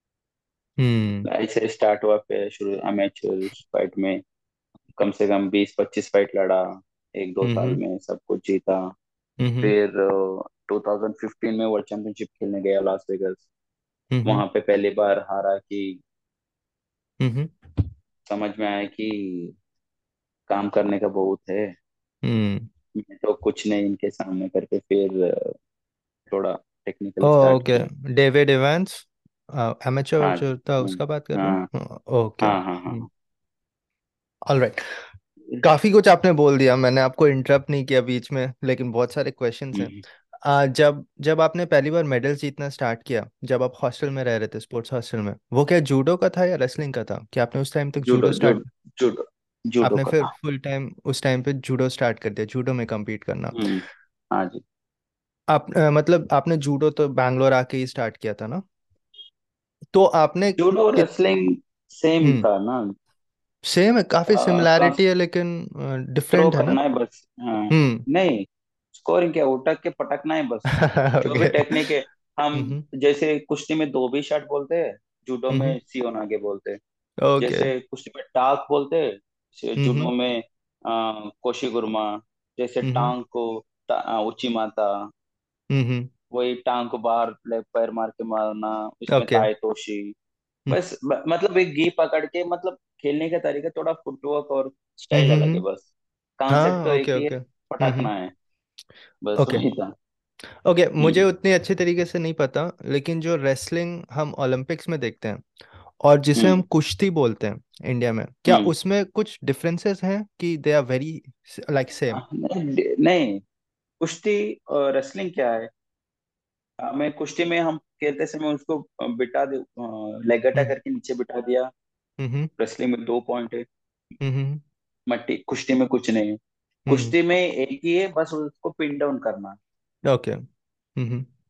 हम्म ऐसे स्टार्ट हुआ, फिर शुरू अमेचर फाइट में कम से कम बीस पच्चीस फाइट लड़ा, एक दो साल हम्म में सब कुछ जीता। हम्म फिर ट्वेंटी फिफ्टीन में वर्ल्ड चैंपियनशिप खेलने गया लास वेगास। हम्म वहां पे पहली बार हारा कि हम्म समझ में आया कि काम करने का बहुत है, हम्म मैं तो कुछ नहीं इनके सामने करके। फिर अ, थोड़ा टेक्निकल स्टार्ट ओके। किया। डेविड इवेंस एमेच्योर हाँ जो था हम्म, उसका बात कर रहे हाँ हो? ओके। हाँ हाँ हाँ। ऑलराइट। काफी कुछ आपने बोल दिया, मैंने आपको इंटरप्ट नहीं किया बीच में, लेकिन बहुत सारे क्वेश्चंस हैं। हम्म, आ, जब जब आपने पहली बार मेडल जीतना स्टार्ट किया, जब आप हॉस्टल में रह रहे थे, स्पोर्ट्स हॉस्टल में, वो क्या जूडो का था या रेसलिंग का था? क्या आपने उस टाइम तक judo judo judo start? Judo judo आपने का फिर था। फुल टाइम उस टाइम पे जूडो स्टार्ट कर दिया, जूडो में compete करना? हम्म, हाँ जी। आप अ, मतलब आपने जूडो तो बैंगलोर आके ही स्टार्ट किया था ना? तो आपने जूडो और कित रेसलिंग सेम हम्म था ना। सेम है, काफी आ, सिमिलैरिटी है, लेकिन थ्रो डिफरेंट है ना? करना है बस, हाँ। हम्म नहीं, स्कोरिंग क्या, उठक के पटकना है बस। जो भी ओके। टेक्निक है, हम हम्म जैसे कुश्ती में दो भी शॉट बोलते हैं, जूडो हम्म में सियोन आगे बोलते हैं। ओके। जैसे कुश्ती में टाक बोलते हैं, जैसे हम्म जूडो में आ, कोशीगुरमा। जैसे हम्म टांग को टा, आ, उची माता, हम्म वही टांग को बाहर ले पैर मार के मारना, इसमें ओके। ताय तोशी। बस ब- मतलब एक गी पकड़ के, मतलब खेलने का तरीका थोड़ा फुटवर्क और स्टाइल अलग है हम्म बस। कॉन्सेप्ट तो हाँ एक ओके ही है, ओके। हम्म पटकना है, बस ओके वही था। ओके। मुझे हम्म उतनी अच्छी तरीके से नहीं पता, लेकिन जो रेसलिंग हम ओलंपिक्स में देखते हैं और जिसे हम हम्म कुश्ती बोलते हैं इंडिया में, क्या हम्म। उसमें कुछ डिफरेंसेस हैं कि they are very like ah, same? नहीं नहीं, कुश्ती और रेसलिंग क्या है, हमें कुश्ती में हम खेलते समय उसको अ, बिठा दे, लेग अटैक हम्म करके नीचे बिठा दिया। हम्म रेसलिंग में दो पॉइंट है, हम्म मट्टी कुश्ती में कुछ नहीं है। हम्म कुश्ती में एक ही है, बस उसको पिन डाउन करना। ओके। हम्म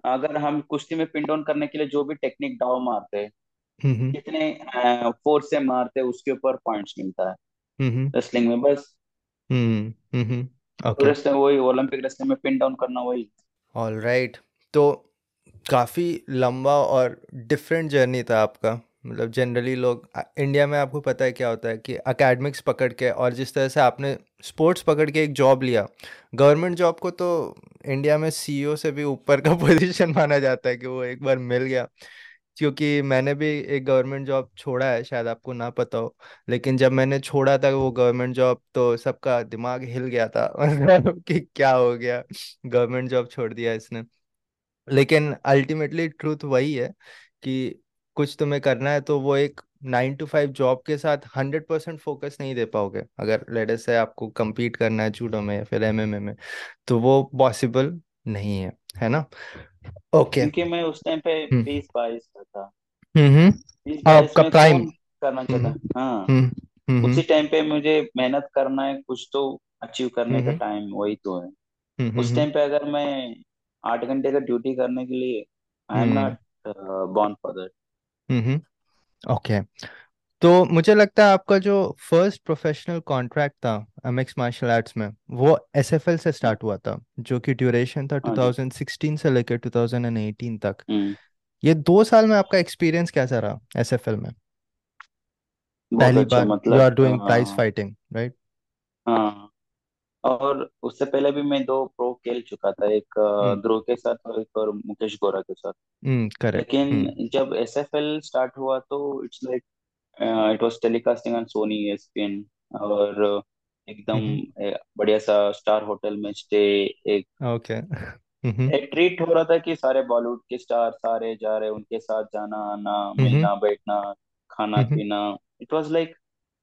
अगर हम कुश्ती में पिन डाउन करने के लिए जो भी टेक्निक दाव मारते हैं, हम्म कितने फोर्स से मारते हैं उसके ऊपर पॉइंट्स मिलता है हम्म रेसलिंग में बस। हम्म हम्म तो ओके। रेसलिंग वही, ओलंपिक रेसलिंग में पिन डाउन करना वही। All right. तो काफ़ी लंबा और डिफरेंट जर्नी था आपका। मतलब जनरली लोग आ- इंडिया में आपको पता है क्या होता है कि एकेडमिक्स पकड़ के और जिस तरह से आपने स्पोर्ट्स पकड़ के एक जॉब लिया, गवर्नमेंट जॉब को तो इंडिया में सीईओ से भी ऊपर का पोजीशन माना जाता है कि वो एक बार मिल गया। क्योंकि मैंने भी एक गवर्नमेंट जॉब छोड़ा है, शायद आपको ना पता हो, लेकिन जब मैंने छोड़ा था वो गवर्नमेंट जॉब तो सबका दिमाग हिल गया था मतलब कि क्या हो गया, गवर्नमेंट जॉब छोड़ दिया इसने। लेकिन अल्टीमेटली ट्रूथ वही है कि कुछ तुम्हें करना है तो वो एक नाइन टू फाइव जॉब के साथ हंड्रेड परसेंट फोकस नहीं दे पाओगे। अगर लेटर से आपको compete करना है जूडो में या फिर एमएमए में, तो वो पॉसिबल नहीं है, है ना? ओके। क्योंकि मैं उस टाइम पे हम्म बीस बाईस का था। हम्म बीस हम्म। बाईस आपका में प्राइम। कौन करना हम्म चाहता है? हाँ। हम्म उसी हम्म टाइम पे मुझे मेहनत करना है, कुछ तो अचीव करने का हम्म टाइम वही तो है। हम्म उस हम्म टाइम पे अगर मैं आठ घंटे का ड्यूटी करने के लिए, I am hmm not born for that. हम्म ओके। तो मुझे लगता है आपका जो फर्स्ट प्रोफेशनल कॉन्ट्रैक्ट था मिक्स मार्शल आर्ट्स में, वो एसएफएल से हाँ स्टार्ट हुआ था, जो कि ड्यूरेशन था हाँ जी। ट्वेंटी सिक्सटीन से लेकर ट्वेंटी एटीन तक। हम्म। ये दो साल में आपका एक्सपीरियंस कैसा रहा एसएफएल में? बहुत पहली अच्छा बार यू मतलब are doing prize uh, fighting, right? हाँ। और उससे पहले भी मैं दो प्रो खेल चुका था, एक अ, हम्म ध्रुव के साथ और एक और मुकेश गोरा के साथ। हम्म करेक्ट। हम्म लेकिन जब एस एफ एल स्टार्ट हुआ तो it's like it was telecasting on Sony E S P N. और एकदम हम्म अ, बढ़िया सा स्टार होटल में स्टे, एक ओके। हम्म एक ट्रीट हो रहा था कि सारे बॉलीवुड के स्टार सारे जा रहे, उनके साथ जाना आना, हम्म मिलना बैठना, खाना हम्म पीना। इट वाज लाइक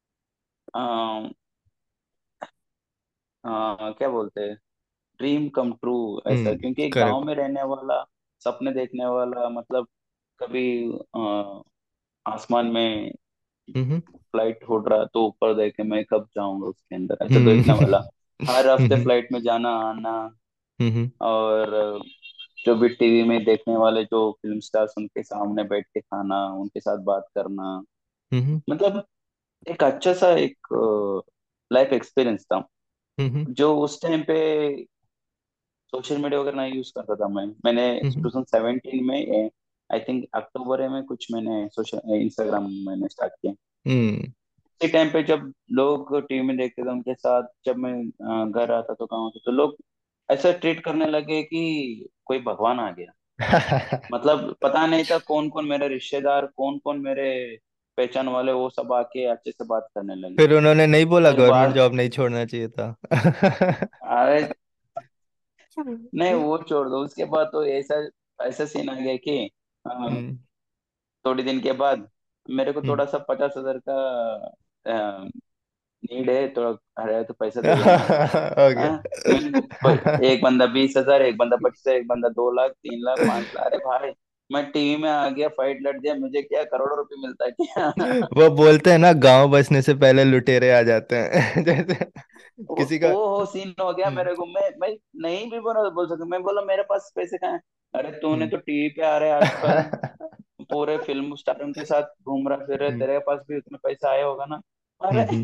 क्या बोलते हैं, ड्रीम कम ट्रू ऐसा। हम्म क्योंकि गांव करेक्ट। में रहने वाला, सपने देखने वाला, मतलब कभी अ, आसमान में हम्म फ्लाइट उड़ रहा तो ऊपर देखे मैं कब जाऊंगा उसके अंदर, ऐसा देखने हम्म वाला, हर हफ्ते हम्म फ्लाइट में जाना आना। हम्म और जो भी टीवी में देखने वाले जो फिल्म स्टार्स, उनके सामने बैठ के खाना, उनके साथ बात करना, हम्म मतलब एक अच्छा सा एक लाइफ एक्सपीरियंस था। हम्म जो उस टाइम पे सोशल मीडिया वगैरह नहीं यूज करता था मैं। मैंने हम्म ट्वेंटी सेवनटीन में, आई थिंक अक्टूबर में कुछ, मैंने सोशल इंस्टाग्राम मैंने स्टार्ट किया। हम्म उसी टाइम पे जब लोग टीवी में देखते थे उनके साथ, जब मैं अ, घर आता तो गाँव से, तो लोग ऐसा ट्रीट करने लगे कि कोई भगवान आ गया। मतलब पता नहीं था कौन कौन मेरे रिश्तेदार, कौन कौन मेरे पहचान वाले, वो सब आके अच्छे से बात करने लगे। फिर उन्होंने नहीं बोला फिर गवर्नमेंट बाद, जॉब नहीं छोड़ना चाहिए था? अरे नहीं वो छोड़ दो, उसके बाद तो ऐसा ऐसा सीन आ गया कि अ, हम्म थोड़ी दिन के बाद मेरे को हम्म थोड़ा सा पचास हजार का नीड है, तो अरे तो पैसा दे देना। ओके। हाँ, मैंने प- एक बंदा बीस हजार, एक बंदा पच्चीस, एक बंदा दो लाख, तीन लाख, पांच लाख। अरे भाई, मैं टीवी में आ गया, फाइट लड़ दिया, मुझे क्या करोड़ों रुपए मिलता है क्या? वो बोलते हैं ना, गांव बसने से पहले लुटेरे आ जाते हैं जैसे वो किसी का। वो हो सीन हो गया हम्म मेरे को। मैं मैं नहीं भी बोला बोल सकता, मैं बोला मेरे पास पैसे कहाँ है? अरे तूने हम्म तो टीवी पे आ रहे आजकल, पूरे फिल्म स्टारों के साथ घूम रहा फिर रहा, हम्म तेरे पास भी उतना पैसा आया होगा ना। अरे हम्म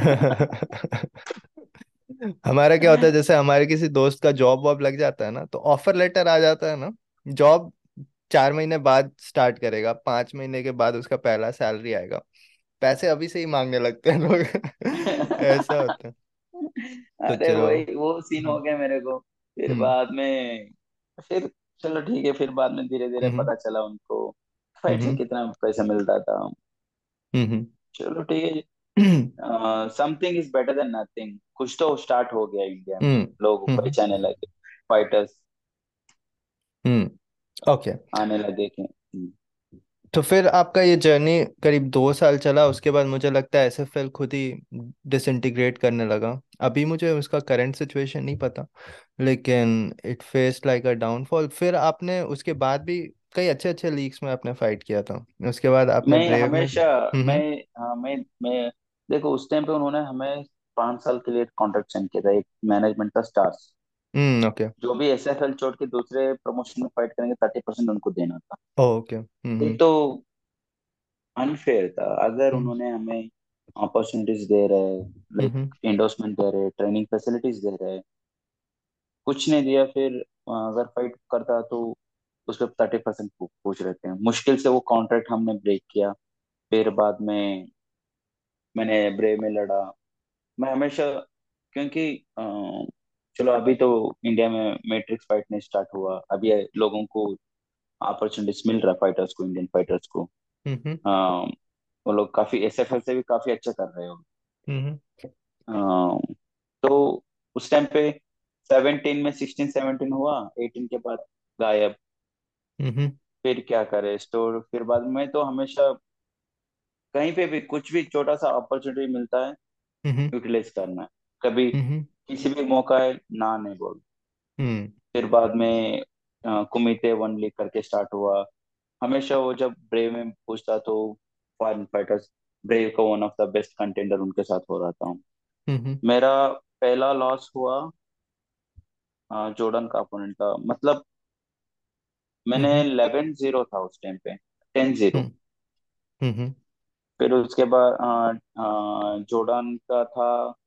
हमारा क्या होता है, जैसे हमारे किसी दोस्त का जॉब वॉब लग जाता है ना, तो ऑफर लेटर आ जाता है ना, जॉब चार महीने बाद स्टार्ट करेगा, पांच महीने के बाद उसका पहला सैलरी आएगा, पैसे अभी से ही मांगने लगते हैं लोग ऐसा होता है। तो अरे चलो। वही वो सीन हो हम्म गया मेरे को। फिर हम्म बाद में, फिर चलो ठीक है, फिर बाद में धीरे धीरे हम्म पता चला उनको फाइट से हम्म कितना पैसा मिलता था। हम्म चलो ठीक है। हम्म something is better than nothing, कुछ तो स्टार्ट हो गया इंडिया में, हम्म लोग हम्म पहचाने लगे, फाइटर्स हम्म ओके। आने लगे कि हम्म। तो फिर आपका ये जर्नी करीब दो साल चला, उसके बाद मुझे लगता है एसएफएल खुद ही डिसइंटीग्रेट करने लगा। अभी मुझे उसका करंट सिचुएशन नहीं पता, लेकिन it faced like a downfall. फिर आपने उसके बाद भी कई अच्छे अच्छे लीग्स में आपने फाइट किया था, उसके बाद आपने मैं ब्रेव में। हमेशा, मैं हम्म हाँ, मैं मैं देखो उस टाइम पे उन्होंने हमें पाँच साल के लिए कॉन्ट्रैक्ट साइन किया था, एक मैनेजमेंट का, स्टार्स। हम्म, ओके। जो भी एस एफ एल छोड़ के दूसरे प्रमोशन में फाइट करेंगे थर्टी परसेंट उनको देना था। ओके। ये हम्म। तो अनफेयर था। अगर हम्म। उन्होंने हमें अपॉर्चुनिटीज दे रहे, लाइक हम्म। एंडोर्समेंट दे रहे, ट्रेनिंग फैसिलिटीज दे रहे, कुछ नहीं दिया, फिर अ, अगर फाइट करता तो उस पर थर्टी परसेंट पूछ रहे थे। मुश्किल से वो कॉन्ट्रैक्ट हमने ब्रेक किया। फिर बाद में मैंने ब्रेव में लड़ा। मैं हमेशा, क्योंकि अ, चलो अभी तो इंडिया में मैट्रिक्स फाइट नहीं स्टार्ट हुआ, अभी ये लोगों को अपॉर्चुनिटीज मिल रहा, फाइटर्स को, इंडियन फाइटर्स को। हम्म। अ, वो लोग काफी एस एफ एल से भी काफी अच्छा कर रहे हो। हम्म। अ, तो उस टाइम पे सेवनटीन में, सिक्सटीन सेवनटीन हुआ, एटीन के बाद गायब। हम्म। फिर क्या करे स्टोर, फिर बाद में तो हमेशा कहीं पे भी कुछ भी छोटा सा अपॉर्चुनिटी मिलता है, हम्म। यूटिलाइज करना है। कभी हम्म। किसी भी मौका है ना नहीं बोल। हम्म। फिर बाद में अ, कुमिते वन लीग करके स्टार्ट हुआ। हमेशा वो जब ब्रेव में पूछता तो फॉरेन फाइटर्स, ब्रेव का one of the best contender उनके साथ हो रहा था। हम्म। मेरा पहला लॉस हुआ जॉर्डन का अपोनेंट था, मतलब मैंने हम्म। इलेवन जीरो था उस टाइम पे, टेन जीरो। हम्म। हम्म। फिर उसके बाद अ, अ, जॉर्डन का था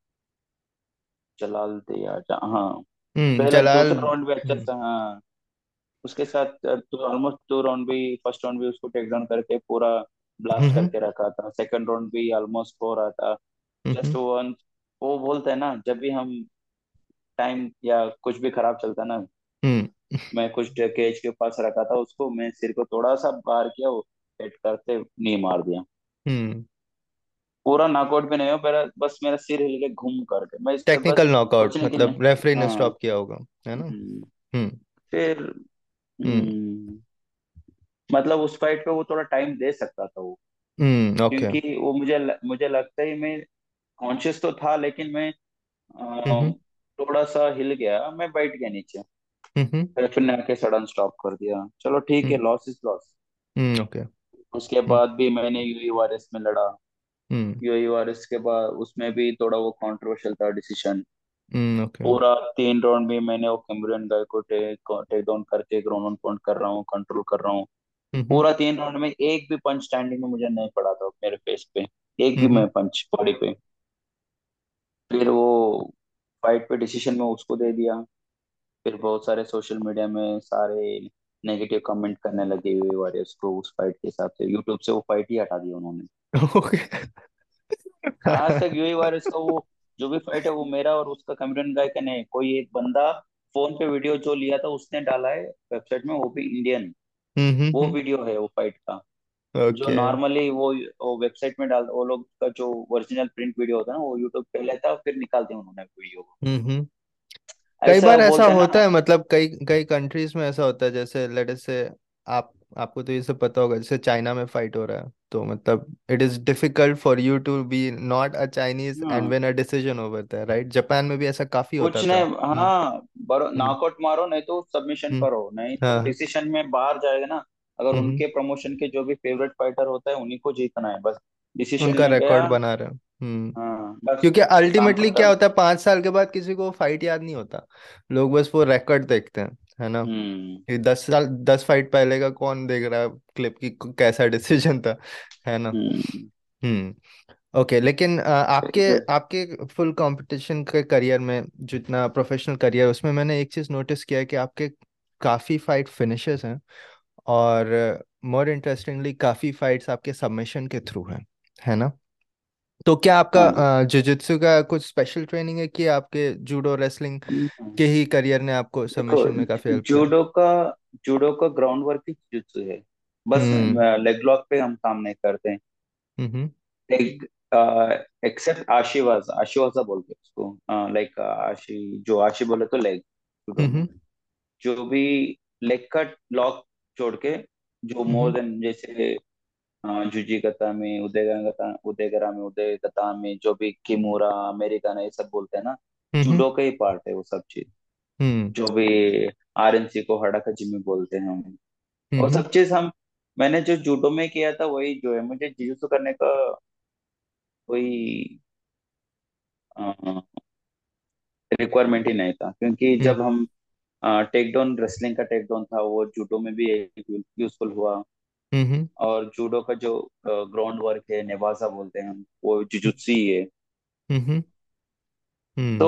जलाल दिया, हाँ। हम्म, पहला जलाल। दूसरा राउंड भी अच्छा हम्म। था, हाँ। उसके साथ अ, तो ऑलमोस्ट दो राउंड भी, फर्स्ट राउंड भी उसको टेक डाउन करके पूरा ब्लास्ट हम्म। करके रखा था। सेकंड राउंड भी ऑलमोस्ट हो रहा था। जस्ट हम्म। वन, वो बोलते हैं ना, जब भी हम टाइम या कुछ भी खराब चलता है ना, हम्म। मैं कुछ केज के पास रखा था उसको, मैं सिर को थोड़ा सा बाहर किया, वो हिट करते नी मार दिया। हम्म। पूरा नॉकआउट भी नहीं हो, मेरा बस मेरा सिर हिल के घूम करके, मैं इस पे टेक्निकल बस नॉकआउट, सोचने के लिए। मतलब रेफरी ने हाँ। स्टॉप किया होगा, है ना? हम्म, हम्म। फिर हम्म। हम्म, मतलब उस फाइट पे वो थोड़ा टाइम दे सकता था वो, हम्म, ओके। क्योंकि वो मुझे मुझे लगता ही, मैं कॉन्शियस तो था लेकिन मैं हम्म। अ, थोड़ा सा हिल गया, मैं बैठ गया नीचे। हम्म। रेफरी ने आके सडन स्टॉप कर दिया, चलो ठीक है, हम्म। Loss is loss. हम्म, ओके। उसके हम्म। बाद भी मैंने यूईवारएस में लड़ा। हम्म। यूईवारएस के बाद उसमें भी थोड़ा वो कंट्रोवर्शियल था डिसीजन। हम्म, ओके। पूरा तीन राउंड भी मैंने वो कैमरियन गाय को टेक टेक डाउन करके ग्राउंड ऑन पॉइंट कर रहा हूँ, कंट्रोल कर रहा हूँ। हम्म। पूरा तीन राउंड में एक भी पंच स्टैंडिंग में मुझे नहीं पड़ा था मेरे फेस पे, एक भी हम्म। मैं पंच बॉडी पे। फिर वो फाइट पे डिसीजन में उसको दे दिया। फिर बहुत सारे सोशल मीडिया में सारे नेगेटिव कमेंट करने लगे हुए वॉरियर्स को, उस फाइट के हिसाब से यूट्यूब से वो फाइट ही हटा दी उन्होंने। ओके। आज तक यूई वॉरियर्स का वो जो भी फाइट है, वो मेरा और उसका कैमरन गाय का नहीं, कोई एक बंदा फोन पे वीडियो जो लिया था उसने डाला है वेबसाइट में, वो भी इंडियन। हम्म। वो हम्म, वीडियो है वो फाइट का। जो ओके। नॉर्मली वो वो वेबसाइट में डाल, वो लोग का जो ओरिजिनल प्रिंट वीडियो होता है ना, वो यूट्यूब पे लेता है, फिर निकाल दिया उन्होंने वीडियो को। हम्म। कई ऐसा बार वो ऐसा बोलते हैं होता ना। है, मतलब कई कई कंट्रीज में ऐसा होता है, जैसे लेट अस से आप आपको तो ये सब पता होगा, जैसे चाइना में फाइट हो रहा है, तो मतलब it is difficult for you to be not a Chinese and हाँ, when a decision over there, right? Japan में भी ऐसा काफी होता कुछ था। नहीं, हम्म। हाँ, बरो हम्म। नॉकआउट मारो, नहीं तो सबमिशन हम्म। करो, नहीं तो हाँ। डिसीजन में बाहर जाएगा ना। अगर हम्म। उनके प्रमोशन के जो भी फेवरेट फाइटर होता है उन्हीं को जीतना है बस। डिसीजन उनका में गया। रिकॉर्ड बना रहे हैं। हम्म। हाँ बस, क्योंकि काम अल्टीमेटली क्या खत्म। होता है, पांच साल के बाद किसी को फाइट याद नहीं होता, लोग बस वो रिकॉर्ड देखते हैं, है ना? हम्म। ये दस साल, दस फाइट पहले का कौन देख रहा है क्लिप की, कैसा डिसीजन था, है ना? हम्म। हम्म। ओके, लेकिन अ, आपके फिर आपके फुल कंपटीशन के करियर में, जितना प्रोफेशनल करियर, उसमें मैंने एक चीज़ नोटिस किया है कि आपके काफ़ी फाइट फिनिशेस हैं, और मोर इंटरेस्टिंगली काफ़ी फाइट्स आपके सबमिशन के थ्रू हैं, है ना? तो क्या हाँ, आपका जुजित्सु का कुछ स्पेशल ट्रेनिंग है कि आपके जूडो रेसलिंग हम्म, के ही करियर ने आपको देखो, सबमिशन में काफ़ी हेल्प किया? जूडो का जूडो का ग्राउंड वर्क ही जित्सु है। बस हम्म। लेग लॉक पे हम काम नहीं करते। हम्म। एक एक्सेप्ट आशीवाज, आशीवाजा बोलते हैं उसको, लाइक आशी, जो आशी बोले तो लेग, जूडो में हम्म। जो भी लेग कट लॉक छोड़ के, जो मोर हम्म। देन, जैसे अ, जुजी गता में, उदयगरा गता, उदयगरा में, उदय गता में, जो भी किमूरा, अमेरिकाना, ये सब बोलते हैं ना, हम्म। जूडो का ही पार्ट है वो सब चीज। हम्म। जो भी आरएनसी को हड़ाका जिमी बोलते हैं हम, वो हम्म। सब चीज हम, मैंने जो जूडो में किया था वही जो है, मुझे जिजुत्सु करने का कोई रिक्वायरमेंट ही नहीं था, क्योंकि हम्म जब हम टेक डाउन, रेसलिंग का टेक डाउन था, वो जूडो में भी यूजफुल हुआ। हम्म और जूडो का जो ग्राउंड वर्क है, नेवाजा बोलते हैं हम, वो जुजुत्सु ही है। हम्म तो हम्म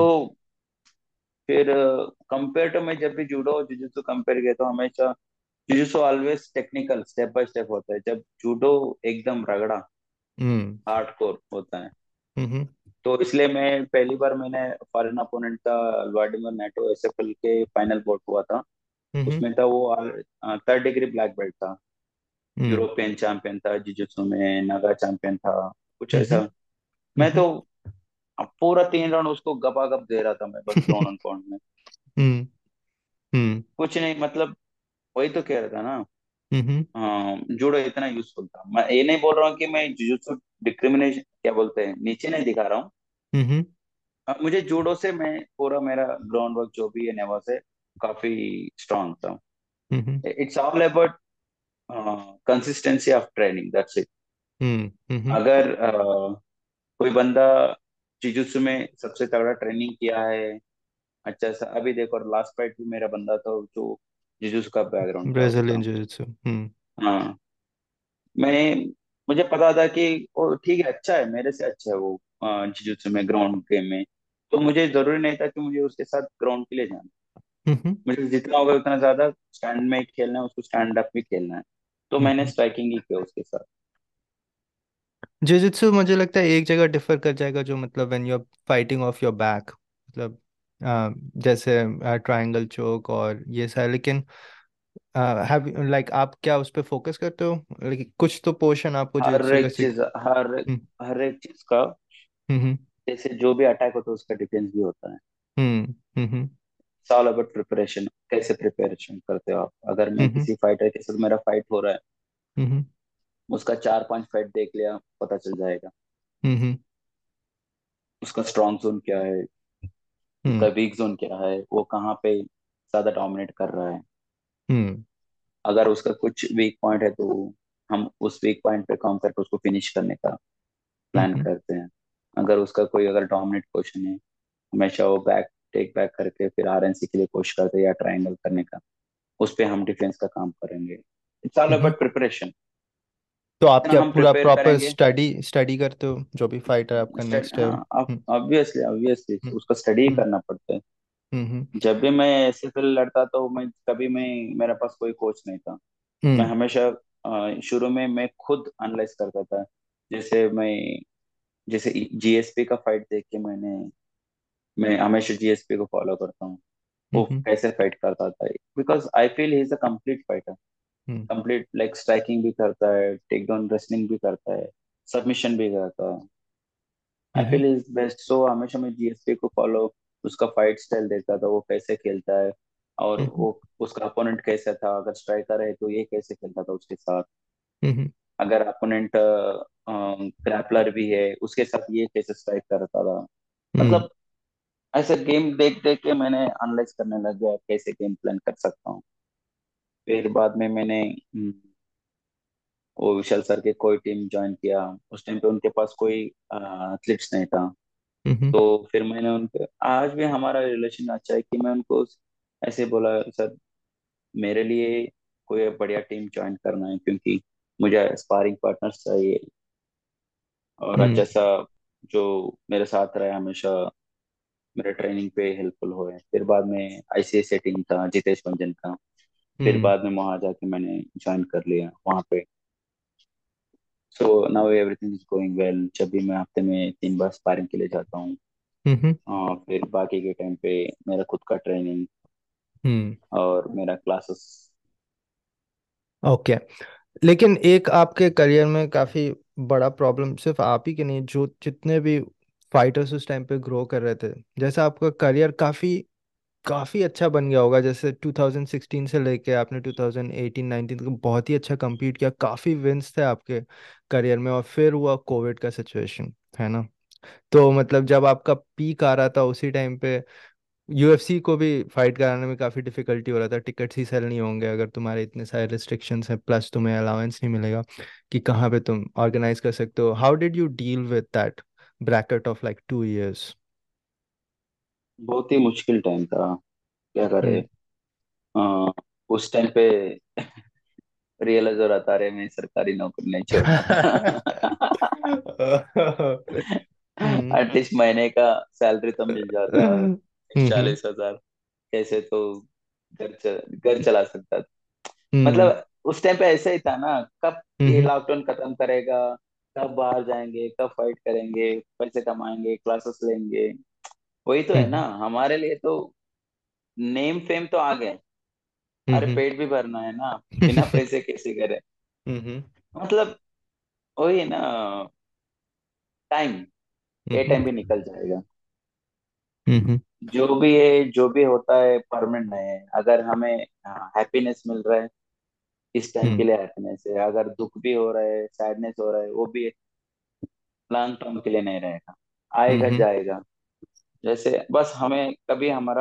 फिर कंपेयर टू, मैं जब भी जूडो और जुजुत्सु कंपेयर किया तो हमेशा jujutsu always technical step by step होता है, जब जूडो एकदम रगड़ा हम्म हार्डकोर होता है। हम्म तो इसलिए मैं पहली बार मैंने फॉरेन अपोनेंट था, Vladimir Neto, S F L के फाइनल बोर्ड हुआ था। हम्म उसमें था वो थर्ड डिग्री ब्लैक बेल्ट था, हम्म यूरोपियन चैंपियन था जिजुत्सु में, नागा चैंपियन था, कुछ हम्म ऐसा। मैं हम्म तो पूरा तीन राउंड उसको गपागप दे रहा था, मैं बस ग्राउंड एंड पाउंड में। हम्म हम्म कुछ नहीं, मतलब वही तो कह रहा था ना। हम्म हाँ, जूडो इतना यूजफुल था। मैं ये नहीं बोल रहा हूँ कि मैं जुजुत्सु डिस्क्रिमिनेशन, क्या बोलते हैं, नीचे नहीं दिखा रहा हूँ। हम्म हाँ, मुझे जूडो से मैं पूरा मेरा ग्राउंड वर्क जो भी है नेवा से काफी स्ट्रांग था। हम्म it's all about consistency of training, that's it. हम्म हम्म अगर uh, कोई बंदा जिजुत्सु में सबसे तगड़ा ट्रेनिंग किया है, अच्छा सा, अभी देखो लास्ट फाइट भी मेरा बंदा था जो जिजुत्सु का बैकग्राउंड था ब्राजीलियन उसका। जिजित्सु हम्म हाँ, मैं मुझे पता था कि वो ठीक है, अच्छा है, मेरे से अच्छा है वो जिजुत्सु में, ग्राउंड गेम में। तो मुझे जरूरी नहीं था कि मुझे उसके साथ ग्राउंड के लिए जाना। हम्म मुझे जितना होगा उतना ज्यादा स्टैंड में खेलना है, उसको स्टैंड अप भी खेलना है। तो मैंने हम्म स्ट्राइकिंग ही किया उसके साथ। जिजित्सु मुझे लगता है एक जगह डिफर कर जाएगा, जो मतलब when you are fighting of your back, मतलब आ, जैसे ट्रायंगल चोक और ये सारे, लेकिन हैव लाइक आप क्या उस पे फोकस करते हो, लेकिन कुछ तो पोर्शन आपको हर जिजित्सु का एक सीख। चीज, हर हम्म हर एक चीज का, हम्म जैसे जो भी अटैक होता है उसका डिफेंस भी होता है। हम्म हम्म इट्स ऑल अबाउट प्रिपरेशन, कैसे प्रिपरेशन करते हो आप। अगर मैं हम्म किसी फाइटर के साथ, मेरा फाइट हो रहा है, हम्म उसका चार पांच फाइट देख लिया, पता चल जाएगा हम्म उसका स्ट्रॉन्ग जोन क्या है, उसका हम्म वीक जोन क्या है, वो कहाँ पे ज्यादा डोमिनेट कर रहा है। हम्म अगर उसका कुछ वीक पॉइंट है तो हम उस वीक पॉइंट पे काम करके उसको फिनिश करने का प्लान हम्म करते हैं। अगर उसका कोई अगर डोमिनेट पोजीशन है, हमेशा वो बैक टेक बैक करके फिर आर एन सी के लिए कोशिश करते हैं, या ट्रायंगल करने का, उस पे हम डिफेंस का काम करेंगे। It's all hmm about preparation. तो आप जितना क्या हम पूरा प्रिपेयर प्रॉपर करेंगे, स्टडी स्टडी करते हो जो भी फाइटर आपका स्टडी, नेक्स्ट है? हाँ, हम्म ऑब्वियसली ऑब्वियसली हम्म उसका स्टडी ही हम्म करना पड़ता है। हम्म जब भी मैं एस एफ एल लड़ता तो मैं कभी मैं मेरे पास कोई कोच नहीं था। मैं हम्म हमेशा अ, शुरू में मैं खुद एनालाइज करता था। जैसे मैं जैसे जी एस पी का फाइट देख के मैंने, मैं हमेशा जी एस पी को फॉलो करता हूँ। वो हम्म कैसे फाइट करता था, because I feel he is a complete fighter. Hmm complete like striking भी करता है, टेक डाउन रेसलिंग भी करता है, सबमिशन भी करता है। I hmm feel is best. So हमेशा मैं जी एस पी को फॉलो, उसका फाइट स्टाइल देखता था, वो कैसे खेलता है, और हम्म वो उसका अपोनेंट कैसा था, अगर स्ट्राइकर है तो ये कैसे खेलता था उसके साथ, हम्म अगर अपोनेंट ग्रैपलर भी है उसके साथ ये कैसे स्ट्राइक करता था। हम्म मतलब ऐसे गेम देख देख के मैंने एनालाइज करने लग गया कैसे गेम प्लान कर सकता हूँ। फिर बाद में मैंने हम्म, वो विशाल सर के कोई टीम ज्वाइन किया। उस टाइम पे उनके पास कोई एथलीट्स नहीं था। हम्म तो फिर मैंने उनके, आज भी हमारा रिलेशन अच्छा है, कि मैं उनको ऐसे बोला, सर मेरे लिए कोई बढ़िया टीम ज्वाइन करना है, क्योंकि मुझे स्पारिंग पार्टनर्स चाहिए, और हम्म अच्छा सा जो मेरे साथ रहे हमेशा, मेरे ट्रेनिंग पे हेल्पफुल हुए। फिर बाद में आई सी एस टीम था जितेश भंजन का, फिर हम्म बाद में वहां जाके मैंने ज्वाइन कर लिया वहां पे। So now everything is going well. जब भी मैं हफ्ते में तीन बार स्पारिंग के लिए जाता हूँ, हम्म और फिर बाकी के टाइम पे मेरा खुद का ट्रेनिंग हम्म और मेरा क्लासेस। ओके। लेकिन एक आपके करियर में काफ़ी बड़ा प्रॉब्लम सिर्फ आप ही के नहीं, जो जितने भी फाइटर्स उस टाइम पे ग्रो कर रहे थे, जैसा आपका करियर काफ़ी काफ़ी अच्छा बन गया होगा, जैसे टू थाउज़ेंड सिक्सटीन से लेके आपने टू थाउज़ेंड एटीन नाइनटीन तक बहुत ही अच्छा compete किया, काफ़ी विंस थे आपके करियर में, और फिर हुआ कोविड का सिचुएशन, है ना? तो मतलब जब आपका पीक आ रहा था उसी टाइम पे यू एफ सी को भी फाइट कराने में काफ़ी डिफिकल्टी हो रहा था, टिकट्स ही सेल नहीं होंगे अगर तुम्हारे इतने सारे रिस्ट्रिक्शंस हैं, प्लस तुम्हें अलाउंस नहीं मिलेगा कि कहाँ पे तुम ऑर्गेनाइज कर सकते हो। How did you deal with that bracket of like two years? बहुत ही मुश्किल टाइम था, क्या करे। हम्म। आ, उस टाइम पे रियलाइज हो रहा था, अरे मैं सरकारी नौकरी नहीं छोड़ना था। हम्म। एटलीस्ट महीने का सैलरी तो मिल जाता, हम्म। चालीस हजार, कैसे तो घर चल, घर चला सकता था। हम्म। मतलब उस टाइम पे ऐसा ही था ना, कब ये हम्म। लॉकडाउन खत्म करेगा, कब बाहर जाएंगे, कब फाइट करेंगे, पैसे कमाएंगे, क्लासेस लेंगे। वही तो है ना हम्म। हमारे लिए तो। नेम फेम तो आ गए, अरे हम्म। पेट भी भरना है ना, बिना पैसे कैसे करे। हम्म। मतलब वही ना, टाइम, ये हम्म। टाइम भी निकल जाएगा। हम्म। जो भी है, जो भी होता है परमानेंट नहीं है। अगर हमें हैप्पीनेस मिल रहा है, इस टाइम के हम्म। लिए हैप्पीनेस है। अगर दुख भी हो रहा है, सैडनेस हो रहा है, वो भी लॉन्ग टर्म के लिए नहीं रहेगा, आएगा हम्म। जाएगा। जैसे बस हमें कभी हमारा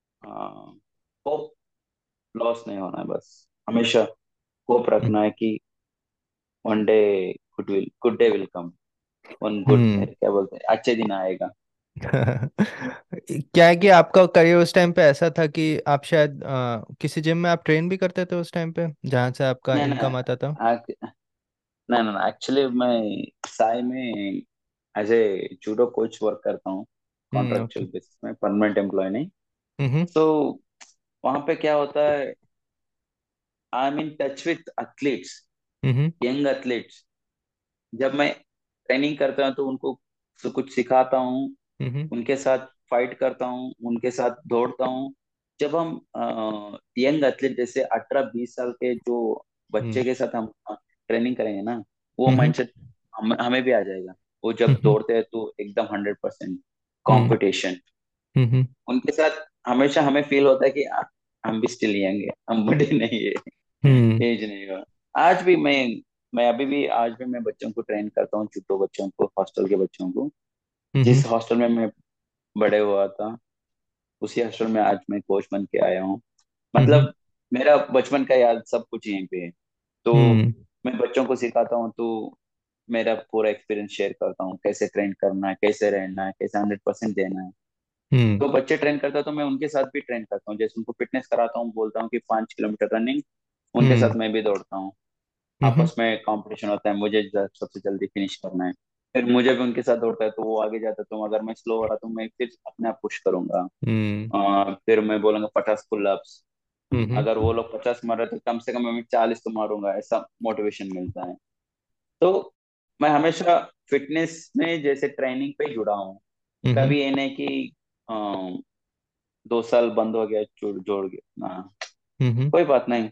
होप लॉस नहीं होना है, बस हमेशा होप रखना है कि one day good will good day will come, one good hmm. क्या बोलते हैं, अच्छे दिन आएगा। क्या है कि आपका करियर उस टाइम पे ऐसा था कि आप शायद अ, किसी जिम में आप ट्रेन भी करते थे उस टाइम पे जहाँ से आपका नहीं इनकम आता था? नहीं, नहीं नहीं, एक्चुअली मैं साई में as a judo coach work करता हूँ, हम्म। ओके। कॉन्ट्रेक्चुअल बेसिस में, परमानेंट एम्प्लॉय नहीं। हम्म। सो वहाँ पे क्या होता है, I am in touch with athletes, हम्म। Young athletes. जब मैं ट्रेनिंग करता हूँ तो उनको सु- कुछ सिखाता हूँ, हम्म। उनके साथ फाइट करता हूँ, उनके साथ दौड़ता हूँ। जब हम यंग एथलीट जैसे अठारह बीस साल के जो हम्म। बच्चे के साथ हम ट्रेनिंग करेंगे ना, वो हम्म। माइंडसेट हम, हमें भी आ जाएगा। वो जब हम्म। दौड़ते हैं तो एकदम हंड्रेड परसेंट हम्म। कॉम्पिटिशन। हम्म। उनके साथ हमेशा हमें फील होता है कि आ, हम भी स्टिल यंग है, हम बड़े नहीं है, हम्म। एज नहीं हुआ। आज भी मैं मैं अभी भी आज भी मैं बच्चों को ट्रेन करता हूँ, छोटो बच्चों को, हॉस्टल के बच्चों को। हम्म। जिस हॉस्टल में मैं बड़े हुआ था, उसी हॉस्टल में आज मैं कोच बन के आया हूँ। हम्म। मतलब मेरा बचपन का याद सब कुछ यहीं पे है। तो हम्म। मैं बच्चों को सिखाता हूँ, तो मेरा पूरा एक्सपीरियंस शेयर करता हूँ, कैसे ट्रेन करना है, कैसे रहना है, कैसे हंड्रेड परसेंट देना है। हम्म। तो बच्चे ट्रेन करता है तो मैं उनके साथ भी ट्रेन करता हूँ, जैसे उनको फिटनेस कराता हूँ, बोलता हूँ कि पाँच किलोमीटर रनिंग, उनके हम्म। साथ मैं भी दौड़ता हूँ। हम्म। आपस में कंपटीशन होता है, मुझे ज- सबसे जल्दी फिनिश करना है। फिर मुझे भी उनके साथ दौड़ता है तो वो आगे जाता है, तो अगर मैं स्लो हो रहा तो मैं फिर अपने आप पुश करूंगा। हम्म। अ, फिर मैं बोलूंगा पचास पुल अप्स। हम्म। अगर वो लोग पचास मार रहे तो कम से कम मैं चालीस तो मारूंगा, ऐसा मोटिवेशन मिलता है। तो मैं हमेशा फिटनेस में जैसे ट्रेनिंग पे जुड़ा हूँ। हम्म। कभी ये नहीं कि अ, दो साल बंद हो गया, जोड़ जोड़ गया ना, हम्म। कोई बात नहीं।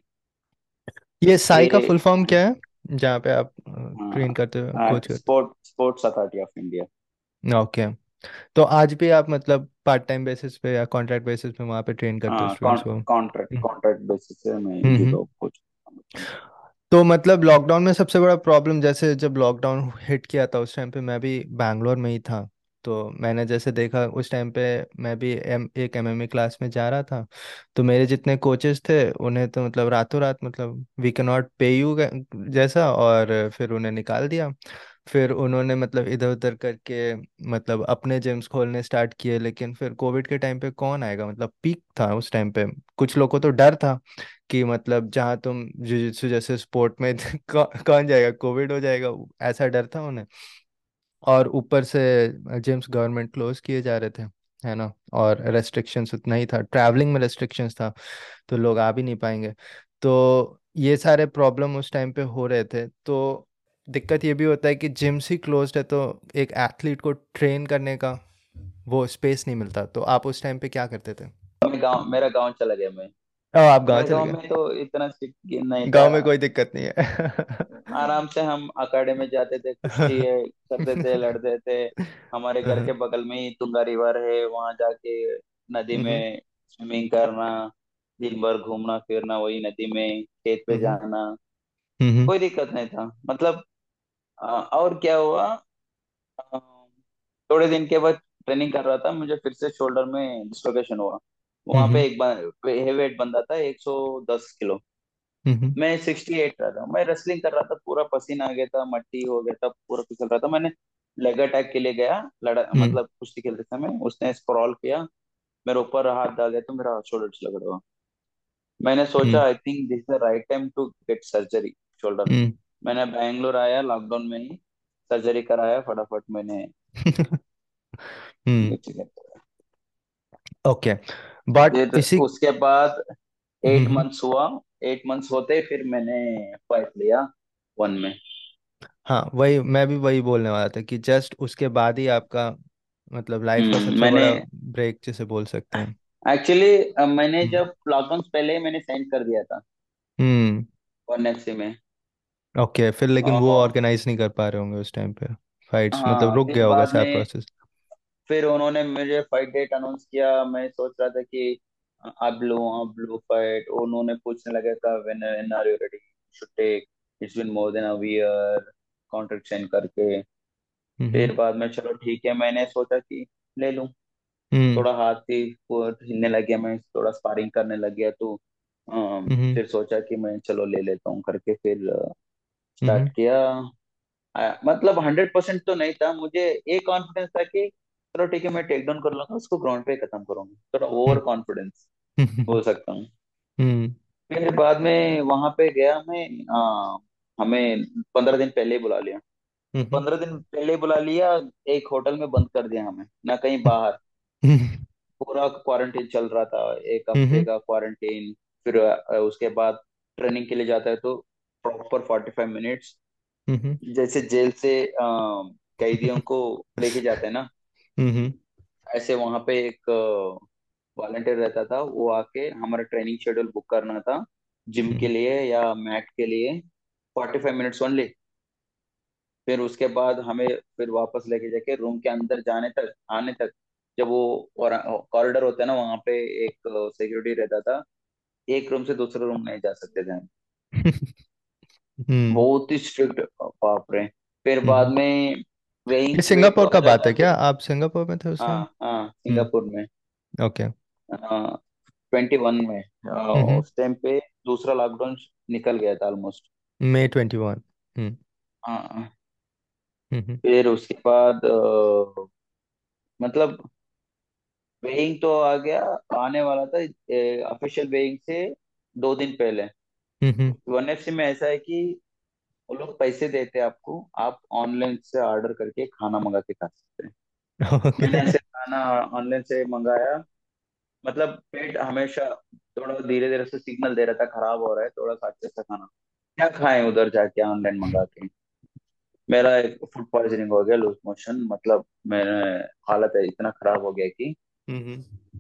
ये साई का ये फुल फॉर्म क्या है जहाँ पे आप ट्रेन करते हो, कोच करते sport sports authority of India. हो? ओके। तो आज भी आप मतलब पार्ट टाइम बेसिस पे या कॉन्ट्रैक्ट बेसिस पे वहाँ पे ट्रेन करते हो स्टूडेंट्स को? कॉन्ट्रैक्ट हम्म। कॉन्ट्रैक्ट बेसिस से मैं हम्म। जूडो कोच करता हूँ। तो मतलब लॉकडाउन में सबसे बड़ा प्रॉब्लम, जैसे जब लॉकडाउन हिट किया था उस टाइम पे मैं भी बैंगलोर में ही था। तो मैंने जैसे देखा उस टाइम पे मैं भी एम एक एमएमए क्लास में जा रहा था। तो मेरे जितने कोचेस थे उन्हें तो मतलब रातों रात मतलब we can not pay you जैसा, और फिर उन्हें निकाल दिया। फिर उन्होंने मतलब इधर उधर करके मतलब अपने जिम्स खोलने स्टार्ट किए। लेकिन फिर कोविड के टाइम पे कौन आएगा, मतलब पीक था उस टाइम पे। कुछ लोगों को तो डर था कि मतलब जहाँ तुम जुजित्सु जैसे स्पोर्ट में कौ, कौन जाएगा, कोविड हो जाएगा, ऐसा डर था उन्हें। और ऊपर से जिम्स गवर्नमेंट क्लोज किए जा रहे थे, है ना? और रेस्ट्रिक्शंस उतना ही था, ट्रैवलिंग में रेस्ट्रिक्शंस था, तो लोग आ भी नहीं पाएंगे। तो ये सारे प्रॉब्लम उस टाइम पे हो रहे थे। तो दिक्कत ये भी होता है कि जिम्स ही क्लोज्ड है, तो एक एथलीट को ट्रेन करने का वो स्पेस नहीं मिलता। तो आप उस टाइम पे क्या करते थे? मैं गांव मेरा गांव चला गया मैं। ओ, आप गांव मेरे चले गांव गए? में तो इतना स्ट्रिक्ट नहीं था। गांव में कोई दिक्कत नहीं है। आराम से हम अखाड़े में जाते थे, कुश्ती है करते थे, लड़ते थे। हमारे घर के हम्म। बगल में ही तुंगा रिवर है, वहां जाके नदी हम्म। में स्विमिंग करना, दिन भर घूमना फिरना वही नदी में, खेत पे हम्म। जाना। हम्म। कोई दिक्कत नहीं था मतलब। अ, और क्या हुआ, अ, थोड़े दिन के बाद ट्रेनिंग कर रहा था, मुझे फिर से शोल्डर में डिस्लोकेशन हुआ। वहां पे हम्म। एक हेवी वेट बंदा था, एक सौ दस किलो। हम्म। मैं सिक्सटी एट रहा था, मैं रेसलिंग कर रहा था, पूरा पसीना आ गया था, मट्टी हो गया था, पूरा फिसल रहा था। मैंने लेग अटैक के लिए गया, लड़ा हम्म। मतलब कुश्ती खेलते समय उसने स्क्रॉल किया, मेरे ऊपर हाथ डाल दिया तो मेरा शोल्डर लग रहा। मैंने सोचा हम्म। I think this the right time to get surgery shoulder. हम्म। मैंने बैंगलोर आया लॉकडाउन में ही, सर्जरी कराया फटाफट मैंने। हम्म। ओके, बट फिर इसी। उसके बाद एट हम्म। मंथ्स हुआ। एट मंथ्स होते फिर मैंने फाइट लिया वन में। हाँ, वही मैं भी वही बोलने वाला था कि जस्ट उसके बाद ही आपका मतलब लाइफ का हम्म सबसे मैंने बड़ा ब्रेक जिसे बोल सकते हैं। एक्चुअली मैंने हम्म। जब लॉकडाउन से पहले ही मैंने साइन कर दिया था हम्म। वन एफ सी में। ओके, फिर लेकिन वो और ऑर्गेनाइज नहीं कर पा रहे होंगे उस टाइम पे, फाइट्स मतलब हाँ रुक फिर गया होगा बाद सारा में प्रोसेस। फिर उन्होंने मुझे फाइट डेट अनाउंस किया। मैं सोच रहा था कि अब लूँ अब लूँ फाइट। उन्होंने पूछने लगा था when when are you ready should take, it's been more than a year contract sign करके। हम्म। फिर बाद में चलो ठीक है मैंने सोचा कि ले लूँ। हम्म। थोड़ा हाथ ही वो हिलने लग गया, मैं थोड़ा स्पारिंग करने लग गया तो अम, हम्म। फिर सोचा कि मैं चलो ले लेता हूँ करके फिर स्टार्ट हम्म। किया। आ, मतलब हंड्रेड परसेंट तो नहीं था मुझे। ये कॉन्फिडेंस था कि चलो ठीक है मैं टेक डाउन कर लूंगा उसको, ग्राउंड पे खत्म करूंगा, थोड़ा ओवर कॉन्फिडेंस हम्म। बोल सकता हूँ। हम्म। फिर बाद में वहां पे गया मैं। आ, हमें पंद्रह दिन पहले ही बुला लिया। हम्म। पंद्रह दिन पहले ही बुला लिया। एक होटल में बंद कर दिया हमें, ना कहीं बाहर। हम्म। पूरा क्वारंटीन चल रहा था, एक हफ्ते हम्म। का क्वारंटीन। फिर अ, उसके बाद ट्रेनिंग के लिए जाता है तो प्रॉपर फोर्टी फाइव मिनट्स, हम्म। जैसे जेल से अ, कैदियों को लेके जाते हैं ना, हम्म। ऐसे वहां पे एक वॉलंटियर रहता था, वो आके हमारा ट्रेनिंग शेड्यूल बुक करना था जिम के हम्म। लिए या मैट के लिए, फोर्टी फाइव मिनट्स ओनली। फिर उसके बाद हमें फिर वापस लेके जाके रूम के अंदर जाने तक आने तक, जब वो कॉरिडोर होता है ना वहां पे एक सिक्योरिटी रहता था, एक रूम से दूसरे रूम नहीं जा सकते थे हम। हम्म। बहुत ही स्ट्रिक्ट, बाप रे। फिर बाद हम्म। में ये वेइंग वेट तो सिंगापुर आ का बात जाता है फिर। क्या? आप सिंगापुर में थे उस हाँ टाइम? हाँ हम्म। सिंगापुर में। ओके। ट्वेंटी वन में अ, हम्म। उस टाइम पे दूसरा लॉकडाउन निकल गया था ऑलमोस्ट। May twenty one. हम्म। हाँ। हम्म। फिर उसके बाद अ, मतलब वेइंग तो आ गया, आने वाला था ऑफिशियल वेइंग से दो दिन पहले। हम्म। वन एफ सी में ऐसा है कि वो लोग पैसे देते हैं आपको, आप ऑनलाइन से ऑर्डर करके खाना मंगा के खा सकते हैं। मैंने ओके। ऐसे खाना ऑनलाइन से मंगाया। मतलब पेट हमेशा थोड़ा धीरे धीरे से सिग्नल दे रहा था खराब हो रहा है, थोड़ा सा अच्छे से खाना। क्या खाएं उधर जाके ऑनलाइन मंगा के। मेरा एक फूड पॉइजनिंग हो गया, लूज मोशन, मतलब मैंने हालत है इतना खराब हो गया कि हम्म।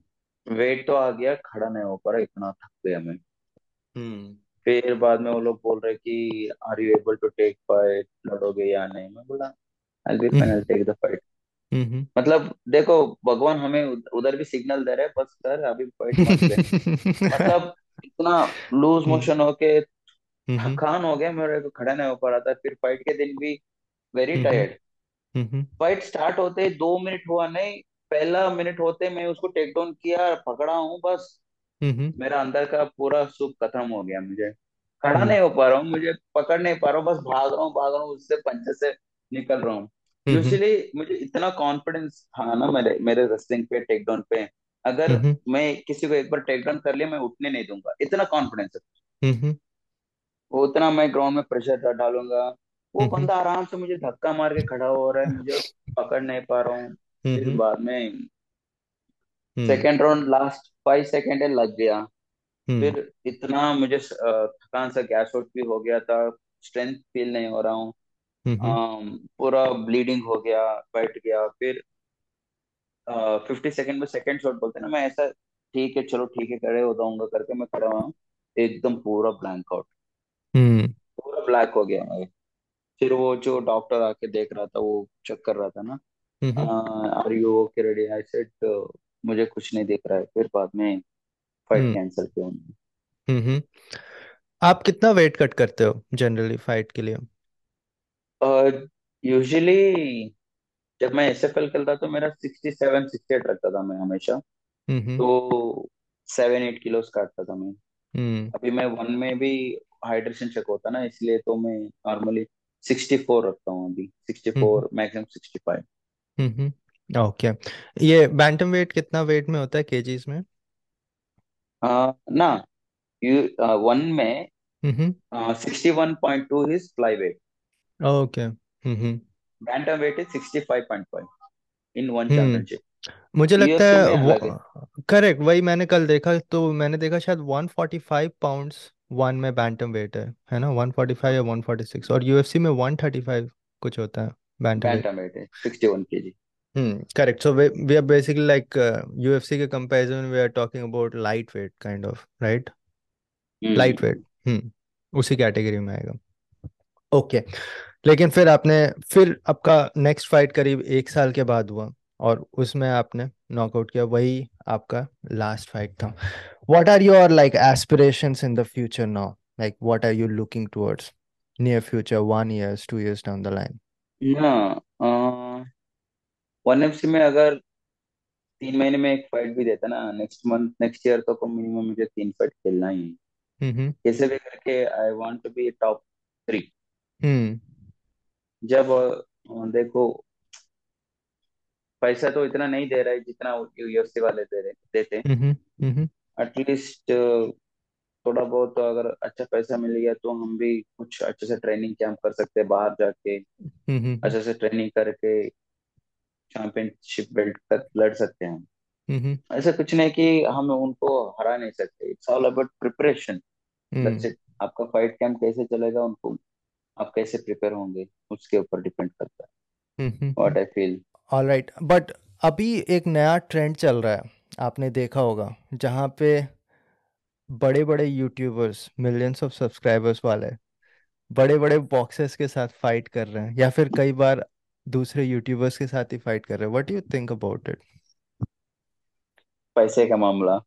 वेट तो आ गया, खड़ा नहीं हो पा रहा, इतना थक गया मैं। हम्म। फिर बाद में वो लोग बोल रहे कि are you able to take fight, लड़ोगे या नहीं। मैं बोला I be fine, I take the fight. हम्म। मतलब देखो, भगवान हमें उध- उधर भी सिग्नल दे रहे हैं, बस कर अभी फाइट मत ले। मतलब इतना लूज हम्म। मोशन होके हम्म। थकान हो गया, मेरे को खड़ा नहीं हो पा रहा था। फिर फाइट के दिन भी वेरी हम्म। टायर्ड। हम्म। फाइट स्टार्ट होते ही दो मिनट हुआ नहीं, पहला मिनट होते मैं उसको टेक डाउन किया, पकड़ा हूँ बस। हम्म। मेरा अंदर का पूरा सुख खत्म हो गया। मुझे खड़ा हम्म। नहीं हो पा रहा हूँ, मुझे पकड़ नहीं पा रहा हूँ, बस भाग रहा हूँ भाग रहा हूँ, उससे पंचे से निकल रहा हूँ। हम्म। यूजुअली मुझे इतना कॉन्फिडेंस था ना मेरे मेरे रेसलिंग पे, टेक डाउन पे, अगर हम्म। मैं किसी को एक बार टेक डाउन कर लिया मैं उठने नहीं दूंगा, इतना कॉन्फिडेंस है। हम्म। वो उतना मैं ग्राउंड में प्रेशर डालूंगा। वो हम्म। बंदा आराम से मुझे धक्का मार के खड़ा हो रहा है, मुझे पकड़ नहीं पा रहा हूँ। फिर हम्म। बाद में हम्म। Second round last five second लग गया। हम्म। फिर इतना मुझे अ, थकान सा गैस आउट भी हो गया था, स्ट्रेंथ फील नहीं हो रहा हूँ। हम्म। अम, पूरा ब्लीडिंग हो गया, बैठ गया। फिर फिफ्टी सेकेंड में सेकेंड शॉट बोलते हैं ना, मैं ऐसा ठीक है चलो ठीक है खड़े हो जाऊंगा करके मैं खड़ा हुआ हूँ, एकदम पूरा ब्लैंक आउट, हम्म। पूरा ब्लैक हो गया मैं। फिर वो जो डॉक्टर आके देख रहा था वो चेक कर रहा था ना, hmm. Are you okay ready, I said मुझे कुछ नहीं दिख रहा है। फिर बाद में फाइट हम्म। कैंसिल किया उन्होंने। हम्म। आप कितना वेट कट करते हो जनरली फाइट के लिए? यूजुअली जब मैं एस एफ एल खेलता तो मेरा सिक्सटी सेवन सिक्सटी एट रखता था मैं हमेशा। हम्म। तो सेवन एट किलोस काटता था मैं। हम्म। अभी मैं वन में भी हाइड्रेशन चेक होता ना, इसलिए तो मैं नॉर्मली सिक्सटी फोर रखता हूँ, अभी sixty hmm. Four maximum sixty five. Hmm. Okay. ये बैंटम वेट कितना वेट में होता है केजीज में? आ, ना, यू वन में hmm. Sixty one point two is fly weight, okay. Hmm. Bantam weight is sixty five point five in one championship. Hmm. मुझे लगता यूएफसी है में वो, अलग है। करेक्ट, वही मैंने कल देखा, तो मैंने देखा शायद one forty five pounds one में बैंटम वेट है है ना, वन फोर्टी फाइव या वन फोर्टी सिक्स, और यूएफसी में वन थर्टी फाइव कुछ होता है बैंटम वेट। बैंटम वेट है sixty one KG. Hmm, correct. So we we are basically like UFC के comparison we are talking about light weight kind of, right? Light hmm. Weight. Hmm, उसी category में आएगा। Okay. लेकिन फिर आपने, फिर आपका नेक्स्ट फाइट करीब एक साल के बाद हुआ, और उसमें आपने नॉकआउट किया, वही आपका लास्ट फाइट था। What are your like aspirations in the future now? Like what are you looking towards near future, one years, two years down the line? ना, वन एफसी में अगर तीन महीने में एक फाइट भी देता ना, नेक्स्ट मंथ नेक्स्ट ईयर तो मिनिमम मुझे तीन फाइट खेलना ही है। हम्म। कैसे भी करके I want to be top three. Hmm. जब अ, देखो, पैसा तो इतना नहीं दे रहा है जितना यूएफसी वाले दे रहे देते। हम्म। हम्म। एटलीस्ट थोड़ा बहुत तो अगर अच्छा पैसा मिल गया तो हम भी कुछ अच्छे से ट्रेनिंग कैंप कर सकते हैं बाहर जाके, हम्म। अच्छे से ट्रेनिंग करके चैंपियनशिप बेल्ट तक लड़ सकते हैं। हम्म। ऐसा कुछ नहीं कि हम उनको हरा नहीं सकते, it's all about preparation. That's hmm. It. आपका फाइट कैंप कैसे चलेगा, उनको आप कैसे प्रिपेयर होंगे, उसके ऊपर डिपेंड करता है, hmm. What I feel. All right, but अभी एक नया ट्रेंड चल रहा है, आपने देखा होगा, जहाँ पे बड़े बड़े यूट्यूबर्स, मिलियंस ऑफ सब्सक्राइबर्स वाले, बड़े बड़े बॉक्सर्स के साथ फाइट कर रहे हैं, या फिर कई बार दूसरे यूट्यूबर्स के साथ ही फाइट कर रहे हैं। What do you think about it? पैसे का मामला।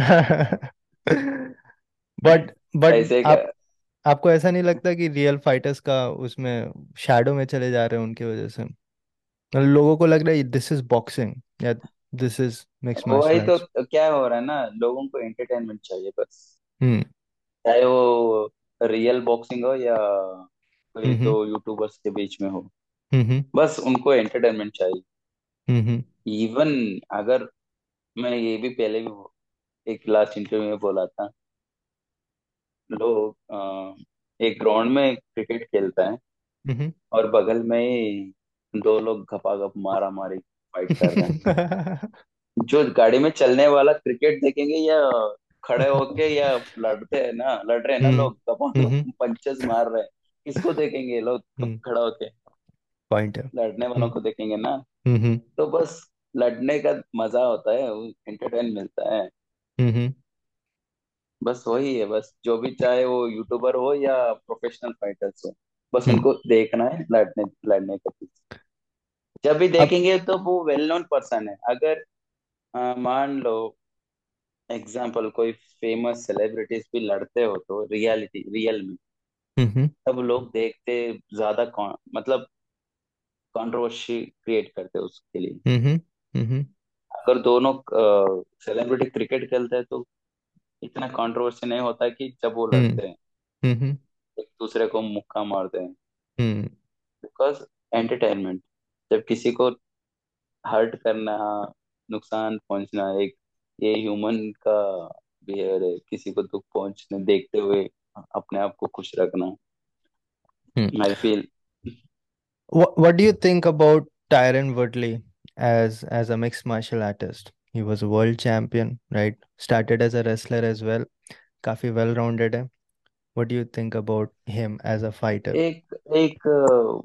बट बट पैसे का। आप, आपको ऐसा नहीं लगता कि रियल फाइटर्स का उसमें शैडो में चले जा रहे हैं उनकी वजह से? मतलब लोगों को लग रहा है दिस इज बॉक्सिंग, या दिस इज मिक्स्ड वही मार्शल तो, आर्ट्स। क्या हो रहा है ना, लोगों को एंटरटेनमेंट चाहिए बस। हम्म। चाहे वो रियल बॉक्सिंग हो या कोई हम्म। दो यूट्यूबर्स के बीच में हो, हम्म। बस उनको एंटरटेनमेंट चाहिए। हम्म। इवन अगर, मैं ये भी पहले भी एक लास्ट इंटरव्यू में बोला था, लोग अ, एक ग्राउंड में क्रिकेट खेलता है हम्म। और बगल में ही दो लोग घपाघप मारा मारी फाइट कर रहे हैं। जो गाड़ी में चलने वाला क्रिकेट देखेंगे या खड़े होके या लड़ते हैं ना, लड़ रहे हैं ना हम्म। लोग, घपाघप हम्म। पंचेस मार रहे हैं, किसको देखेंगे लोग हम्म। खड़ा होके? पॉइंट है। लड़ने वालों हम्म। को देखेंगे ना। हम्म। तो बस लड़ने का मजा होता है, एंटरटेन मिलता है। हम्म। बस वही है, बस जो भी चाहे वो यूट्यूबर हो या प्रोफेशनल फाइटर्स हो, बस हम्म। उनको देखना है लड़ने लड़ने का पीछे। जब भी अब। देखेंगे तो वो वेल नोन पर्सन है। अगर अ, मान लो एग्जाम्पल, कोई फेमस सेलिब्रिटीज भी लड़ते हो तो रियलिटी रियल में, हम्म। तब लोग देखते, ज्यादा कौन मतलब कंट्रोवर्सी क्रिएट करते उसके लिए। हम्म। हम्म। अगर दोनों सेलिब्रिटी क्रिकेट खेलते हैं तो इतना कंट्रोवर्सी नहीं होता है कि जब वो हम्म। लड़ते हैं हम्म। एक दूसरे को मुक्का मारते हैं। हम्म। बिकॉज एंटरटेनमेंट, जब किसी को हर्ट करना, नुकसान पहुंचना, एक ये ह्यूमन का बिहेवियर है, किसी को दुख पहुंचने देखते हुए अपने आप को खुश रखना, hmm. I feel. What, what do you think about Tyron Woodley as as a mixed martial artist? He was a world champion, right? Started as a wrestler as well. काफी well rounded है. What do you think about him as a fighter? एक एक अ,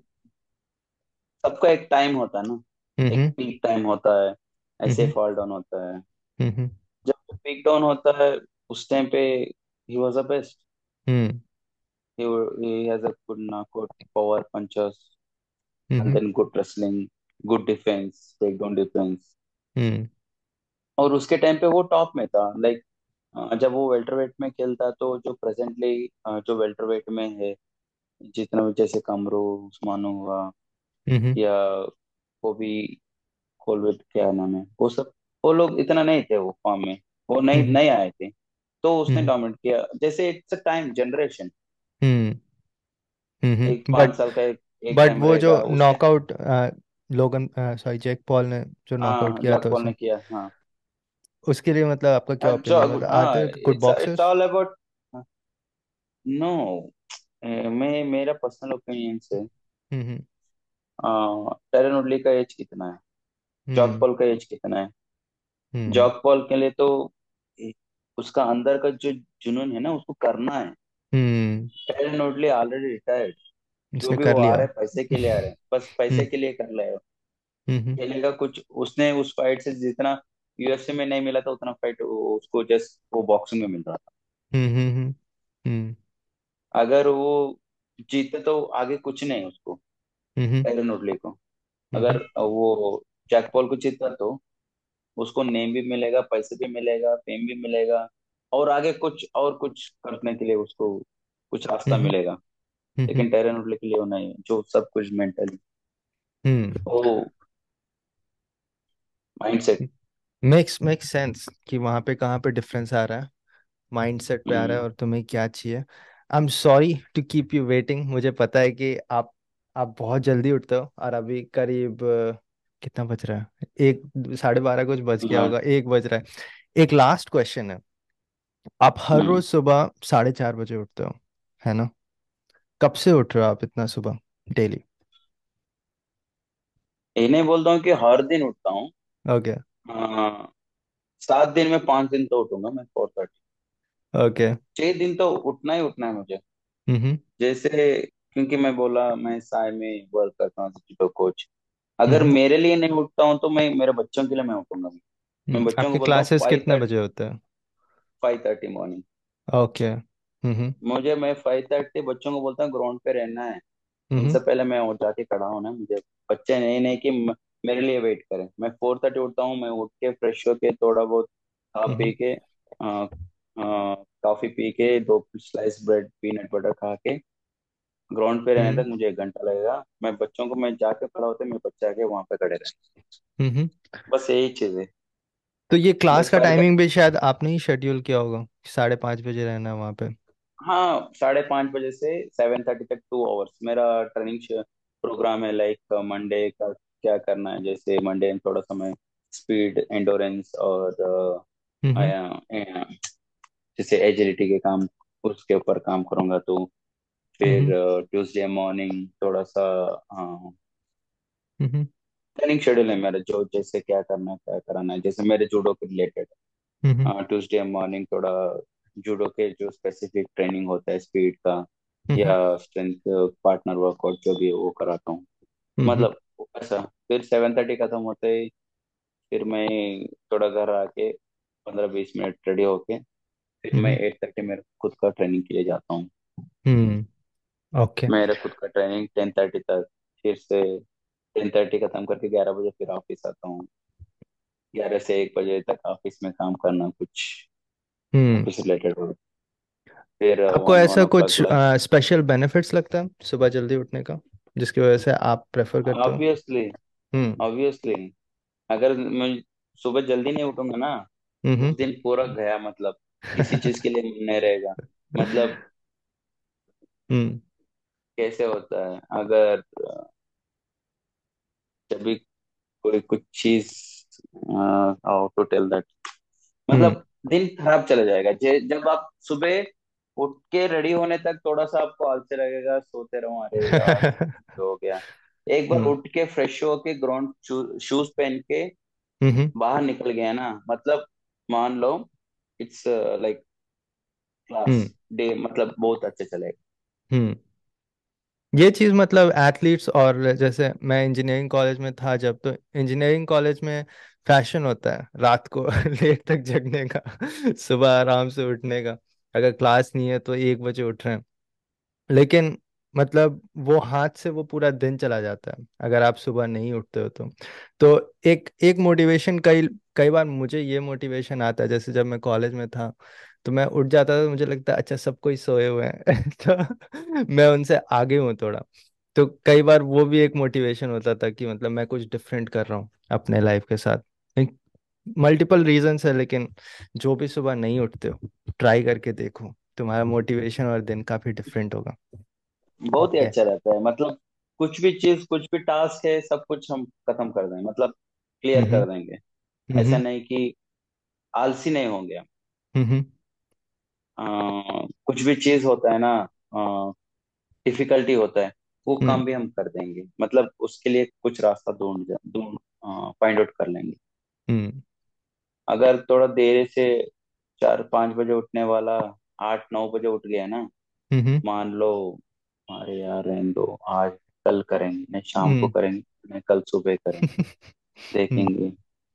सबका एक time होता है ना, एक हम्म। पीक टाइम होता है, ऐसे हम्म। फॉल डाउन होता है। हम्म। जब पीक डाउन होता है उस टाइम पे ही was the best. Hmm. he he has a good knockout power punches, and hmm. then good wrestling, good defense, takedown defense। Hmm. और उसके टाइम पे वो टॉप में था, लाइक जब वो वेल्टरवेट में खेलता, तो जो प्रेजेंटली जो वेल्टरवेट में है, जितना भी जैसे कमरू उस्मानो हुआ हम्म। या वो भी कोलवेट, क्या नाम है वो सब, वो लोग इतना नहीं थे वो फॉर्म में, वो नहीं हम्म। नहीं आए थे। तो उसने हम्म। डोमिनेट किया, जैसे it's a time generation. Hmm. एक हम्म। पाँच बट साल का एक, एक बट टाइम वो जो रहेगा उस time. Knockout Logan, sorry, Jack Paul ने जो नॉकआउट हाँ, किया था जॉक पॉल उसे, ने किया, हाँ। उसके लिए मतलब आपका क्या ओपिनियन, जॉक, मतलब आर हाँ, they good it's it's boxers? All about. No, मैं मेरा पर्सनल ओपिनियन से, हम्म। टेरन वुडली का एज कितना है, जॉक हम्म। पॉल का एज कितना है? हम्म। जॉक पॉल के लिए तो ए- उसका अंदर का जो जुनून है ना, उसको करना है। Hmm. Tyron Woodley already retired. जो उसने भी कर वो आ लिया। रहा है पैसे के लिए आ रहे हैं, बस पैसे हम्म। के लिए कर रहे हो। हम्म। खेलेगा कुछ उसने उस फाइट से जितना यूएफसी में नहीं मिला था, उतना फाइट उसको जस्ट वो बॉक्सिंग में मिल रहा था। हम्म। हम्म। हम्म। अगर वो जीते तो आगे कुछ नहीं उसको, हम्म। एरन वुडली को। अगर हम्म। वो जैक पॉल को जीता तो उसको नेम भी मिलेगा, पैसे भी मिलेगा, फेम भी मिलेगा, और आगे कुछ और कुछ करने के लिए उसको कुछ रास्ता हम्म। मिलेगा। हम्म। लेकिन टेरन वुडली के लिए वो नहीं है, जो सब कुछ मेंटली, हम्म। वो माइंडसेट। मेक्स मेक्स सेंस कि वहाँ पे कहाँ पे डिफरेंस आ रहा है, माइंडसेट पे आ रहा है, और तुम्हें क्या चाहिए। I am sorry to keep you waiting. मुझे पता है कि आप आप बहुत जल्दी उठते हो, और अभी करीब अ, कितना बज रहा है, एक साढ़े बारह कुछ बज गया हाँ। होगा, एक बज रहा है। एक लास्ट क्वेश्चन है। आप हर हम्म रोज सुबह साढ़े चार बजे उठते हो, है ना? कब से उठ रहे हो आप इतना सुबह, डेली? ये नहीं बोलता हूँ कि हर दिन उठता हूँ। ओके। हाँ, सात दिन में पांच दिन तो उठूंगा मैं, फोर थर्टी। ओके। छह दिन तो उठना ही उठना है मुझे। हम्म। जैसे, क्योंकि मैं बोला मैं साय में वर्क करता हूँ जुडो कोच। अगर हम्म। मेरे लिए नहीं उठता हूँ तो मैं मेरे बच्चों के लिए मैं उठूंगा। मैं हम्म। बच्चों को आपके बोलता हूँ क्लासेस फाइव कितने थर्टी बजे होते हैं? Five thirty morning. Okay. Hmm. मुझे मैं फाइव थर्टी बच्चों को बोलता हूँ ग्राउंड पे रहना है। हम्म। इनसे पहले मैं और जाके खड़ा हूँ ना, मुझे बच्चे नहीं नहीं कि म- मेरे लिए वेट करें। मैं फोर थर्टी उठता हूँ, मैं उठ के फ्रेश होके थोड़ा बहुत खा हम्म। पी के, कॉफी पी के, दो स्लाइस ब्रेड पीनट बटर खा के, ग्राउंड पे रहने हम्म। तक मुझे एक घंटा लगेगा। मैं बच्चों को, मैं जाके खड़ा होते मेरे बच्चे आके वहां पे खड़े रहे। हम्म। बस यही चीज है। तो ये क्लास बस का फाइव तक। टाइमिंग भी शायद आपने ही शेड्यूल किया होगा, साढ़े पाँच बजे रहना है वहाँ पे? हाँ, साढ़े पाँच बजे से सेवन थर्टी तक टू आवर्स, मेरा ट्रेनिंग प्रोग्राम है। लाइक मंडे का क्या करना है, जैसे मंडे में थोड़ा समय स्पीड एंडोरेंस और अ, हम्म। आया- अ, जैसे एजिलिटी के काम, उसके ऊपर काम करूंगा। तो फिर हम्म। ट्यूसडे मॉर्निंग थोड़ा सा हम्म। ट्रेनिंग शेड्यूल है मेरा, जो जैसे क्या करना है क्या कराना है, जैसे मेरे जूडो के रिलेटेड हम्म। ट्यूसडे मॉर्निंग थोड़ा जूडो के जो स्पेसिफिक ट्रेनिंग होता है स्पीड का हम्म। या स्ट्रेंथ पार्टनर वर्कआउट जो भी है वो कराता हूँ। हम्म। मतलब ऐसा। फिर सेवन थर्टी खत्म होते ही फिर मैं थोड़ा घर आके पंद्रह बीस मिनट रेडी होके फिर मैं हम्म। एट थर्टी मेरे खुद का ट्रेनिंग के लिए जाता हूँ। हम्म। ओके। मेरा खुद का ट्रेनिंग टेन थर्टी तक, फिर से टेन थर्टी खत्म करके ग्यारह बजे फिर ऑफिस आता हूँ। ग्यारह से एक बजे तक ऑफिस में काम करना, कुछ हम्म। ऑफिस रिलेटेड हो। फिर आपको वन वन ऐसा ओ क्लॉक कुछ लंच। स्पेशल बेनिफिट्स लगता है सुबह जल्दी उठने का, जिसकी वजह से आप प्रेफर करते हो? ऑब्वियसली, हम्म। ऑब्वियसली, अगर मैं सुबह जल्दी नहीं उठूंगा ना, हम्म। उस दिन पूरा गया, मतलब किसी चीज के लिए मन नहीं रहेगा। मतलब हम्म। कैसे होता है, अगर जब भी कोई कुछ चीज, how to tell that, hmm. मतलब दिन खराब चला जाएगा। जे जब आप सुबह उठ के रेडी होने तक थोड़ा सा आपको आलस्य लगेगा, सोते रहो, अरे यार हो गया। एक बार हम्म। उठ के फ्रेश होके ग्राउंड शूज पहन के हम्म। बाहर निकल गया ना, मतलब मान लो it's like class hmm. Day, मतलब बहुत अच्छे चलेगा। हम्म। ये चीज़ मतलब एथलीट्स, और जैसे मैं इंजीनियरिंग कॉलेज में था जब, तो इंजीनियरिंग कॉलेज में फैशन होता है रात को लेट तक जगने का, सुबह आराम से उठने का। अगर क्लास नहीं है तो एक बजे उठ रहे हैं, लेकिन मतलब वो हाथ से वो पूरा दिन चला जाता है अगर आप सुबह नहीं उठते हो तो। तो एक एक मोटिवेशन, कई कई बार मुझे ये मोटिवेशन आता है, जैसे जब मैं कॉलेज में था तो मैं उठ जाता था तो मुझे लगता है अच्छा सब कोई सोए हुए हैं तो मैं उनसे आगे हूँ थोड़ा। तो कई बार वो भी एक मोटिवेशन होता था कि मतलब मैं कुछ डिफरेंट कर रहा हूँ अपने लाइफ के साथ। मल्टीपल रीजंस है, लेकिन जो भी सुबह नहीं उठते हो, ट्राई करके देखो, तुम्हारा मोटिवेशन और दिन काफी डिफरेंट होगा। बहुत ही ओके। अच्छा रहता है। मतलब कुछ भी चीज, कुछ भी टास्क है, सब कुछ हम खत्म कर देंगे, मतलब क्लियर हम्म। कर देंगे। ऐसा हम्म। नहीं कि आलसी नहीं होंगे हम। हम्म। अ, कुछ भी चीज होता है ना, डिफिकल्टी होता है, वो हम्म। काम भी हम कर देंगे, मतलब उसके लिए कुछ रास्ता ढूंढ जा- ढूंढ फाइंड आउट कर लेंगे। हम्म। अगर थोड़ा देर से चार पाँच बजे उठने वाला आठ नौ बजे उठ गया ना, हम्म। मान लो, अरे यार रहने दो, आज कल करेंगे, नहीं शाम को हम्म। करेंगे, नहीं कल सुबह करेंगे, हम्म। देखेंगे,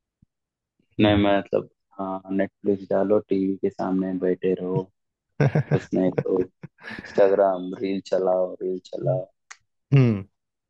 नहीं हम्म। मतलब, हाँ नेटफ्लिक्स डालो, टीवी के सामने बैठे रहो, कुछ नहीं तो इंस्टाग्राम रील चलाओ, रील चलाओ, हम्म।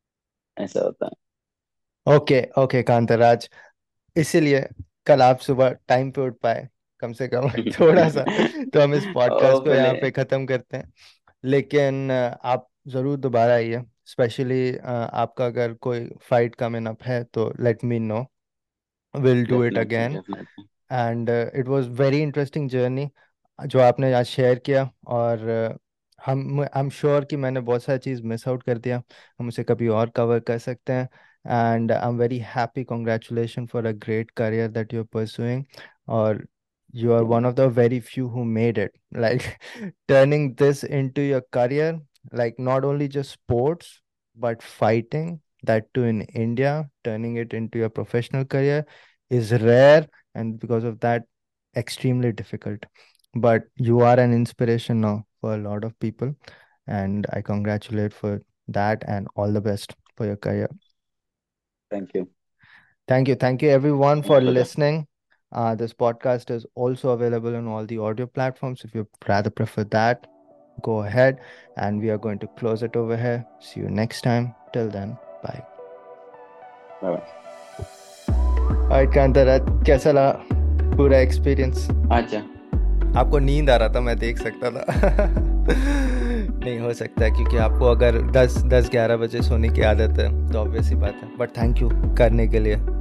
ऐसा होता है। ओके ओके कांतराज, इसीलिए कल आप सुबह टाइम पे उठ पाए कम से कम थोड़ा सा। तो हम इस ओ पॉडकास्ट को पहले। यहाँ पे ख़त्म करते हैं। लेकिन अ, आप ज़रूर दोबारा आइए, स्पेशली आपका अगर कोई फाइट कमिंग अप है तो let me know, will do it definitely, again. Definitely. And it was very interesting journey जो आपने आज शेयर किया। और uh, हम आई एम श्योर कि मैंने बहुत सारी चीज़ मिस आउट कर दिया, हम उसे कभी और कवर कर सकते हैं। And I am very happy, congratulation for a great career that you are pursuing. और you are one of the very few who made it, like turning this into your career, like not only just sports but fighting, that too in India, turning it into your professional career is rare, and because of that extremely difficult. But you are an inspiration now for a lot of people, and I congratulate for that and all the best for your career. Thank you. Thank you. Thank you everyone my for pleasure. listening. Uh, this podcast is also available on all the audio platforms. If you rather prefer that, go ahead. And we are going to close it over here. See you next time. Till then, bye. Bye bye. Alright, Kantaraj, कैसा लगा पूरा experience? अच्छा। आपको नींद आ रहा था, मैं देख सकता था। नहीं हो सकता है क्योंकि आपको अगर दस दस ग्यारह बजे सोने की आदत है तो ऑब्वियस ही बात है, बट थैंक यू करने के लिए।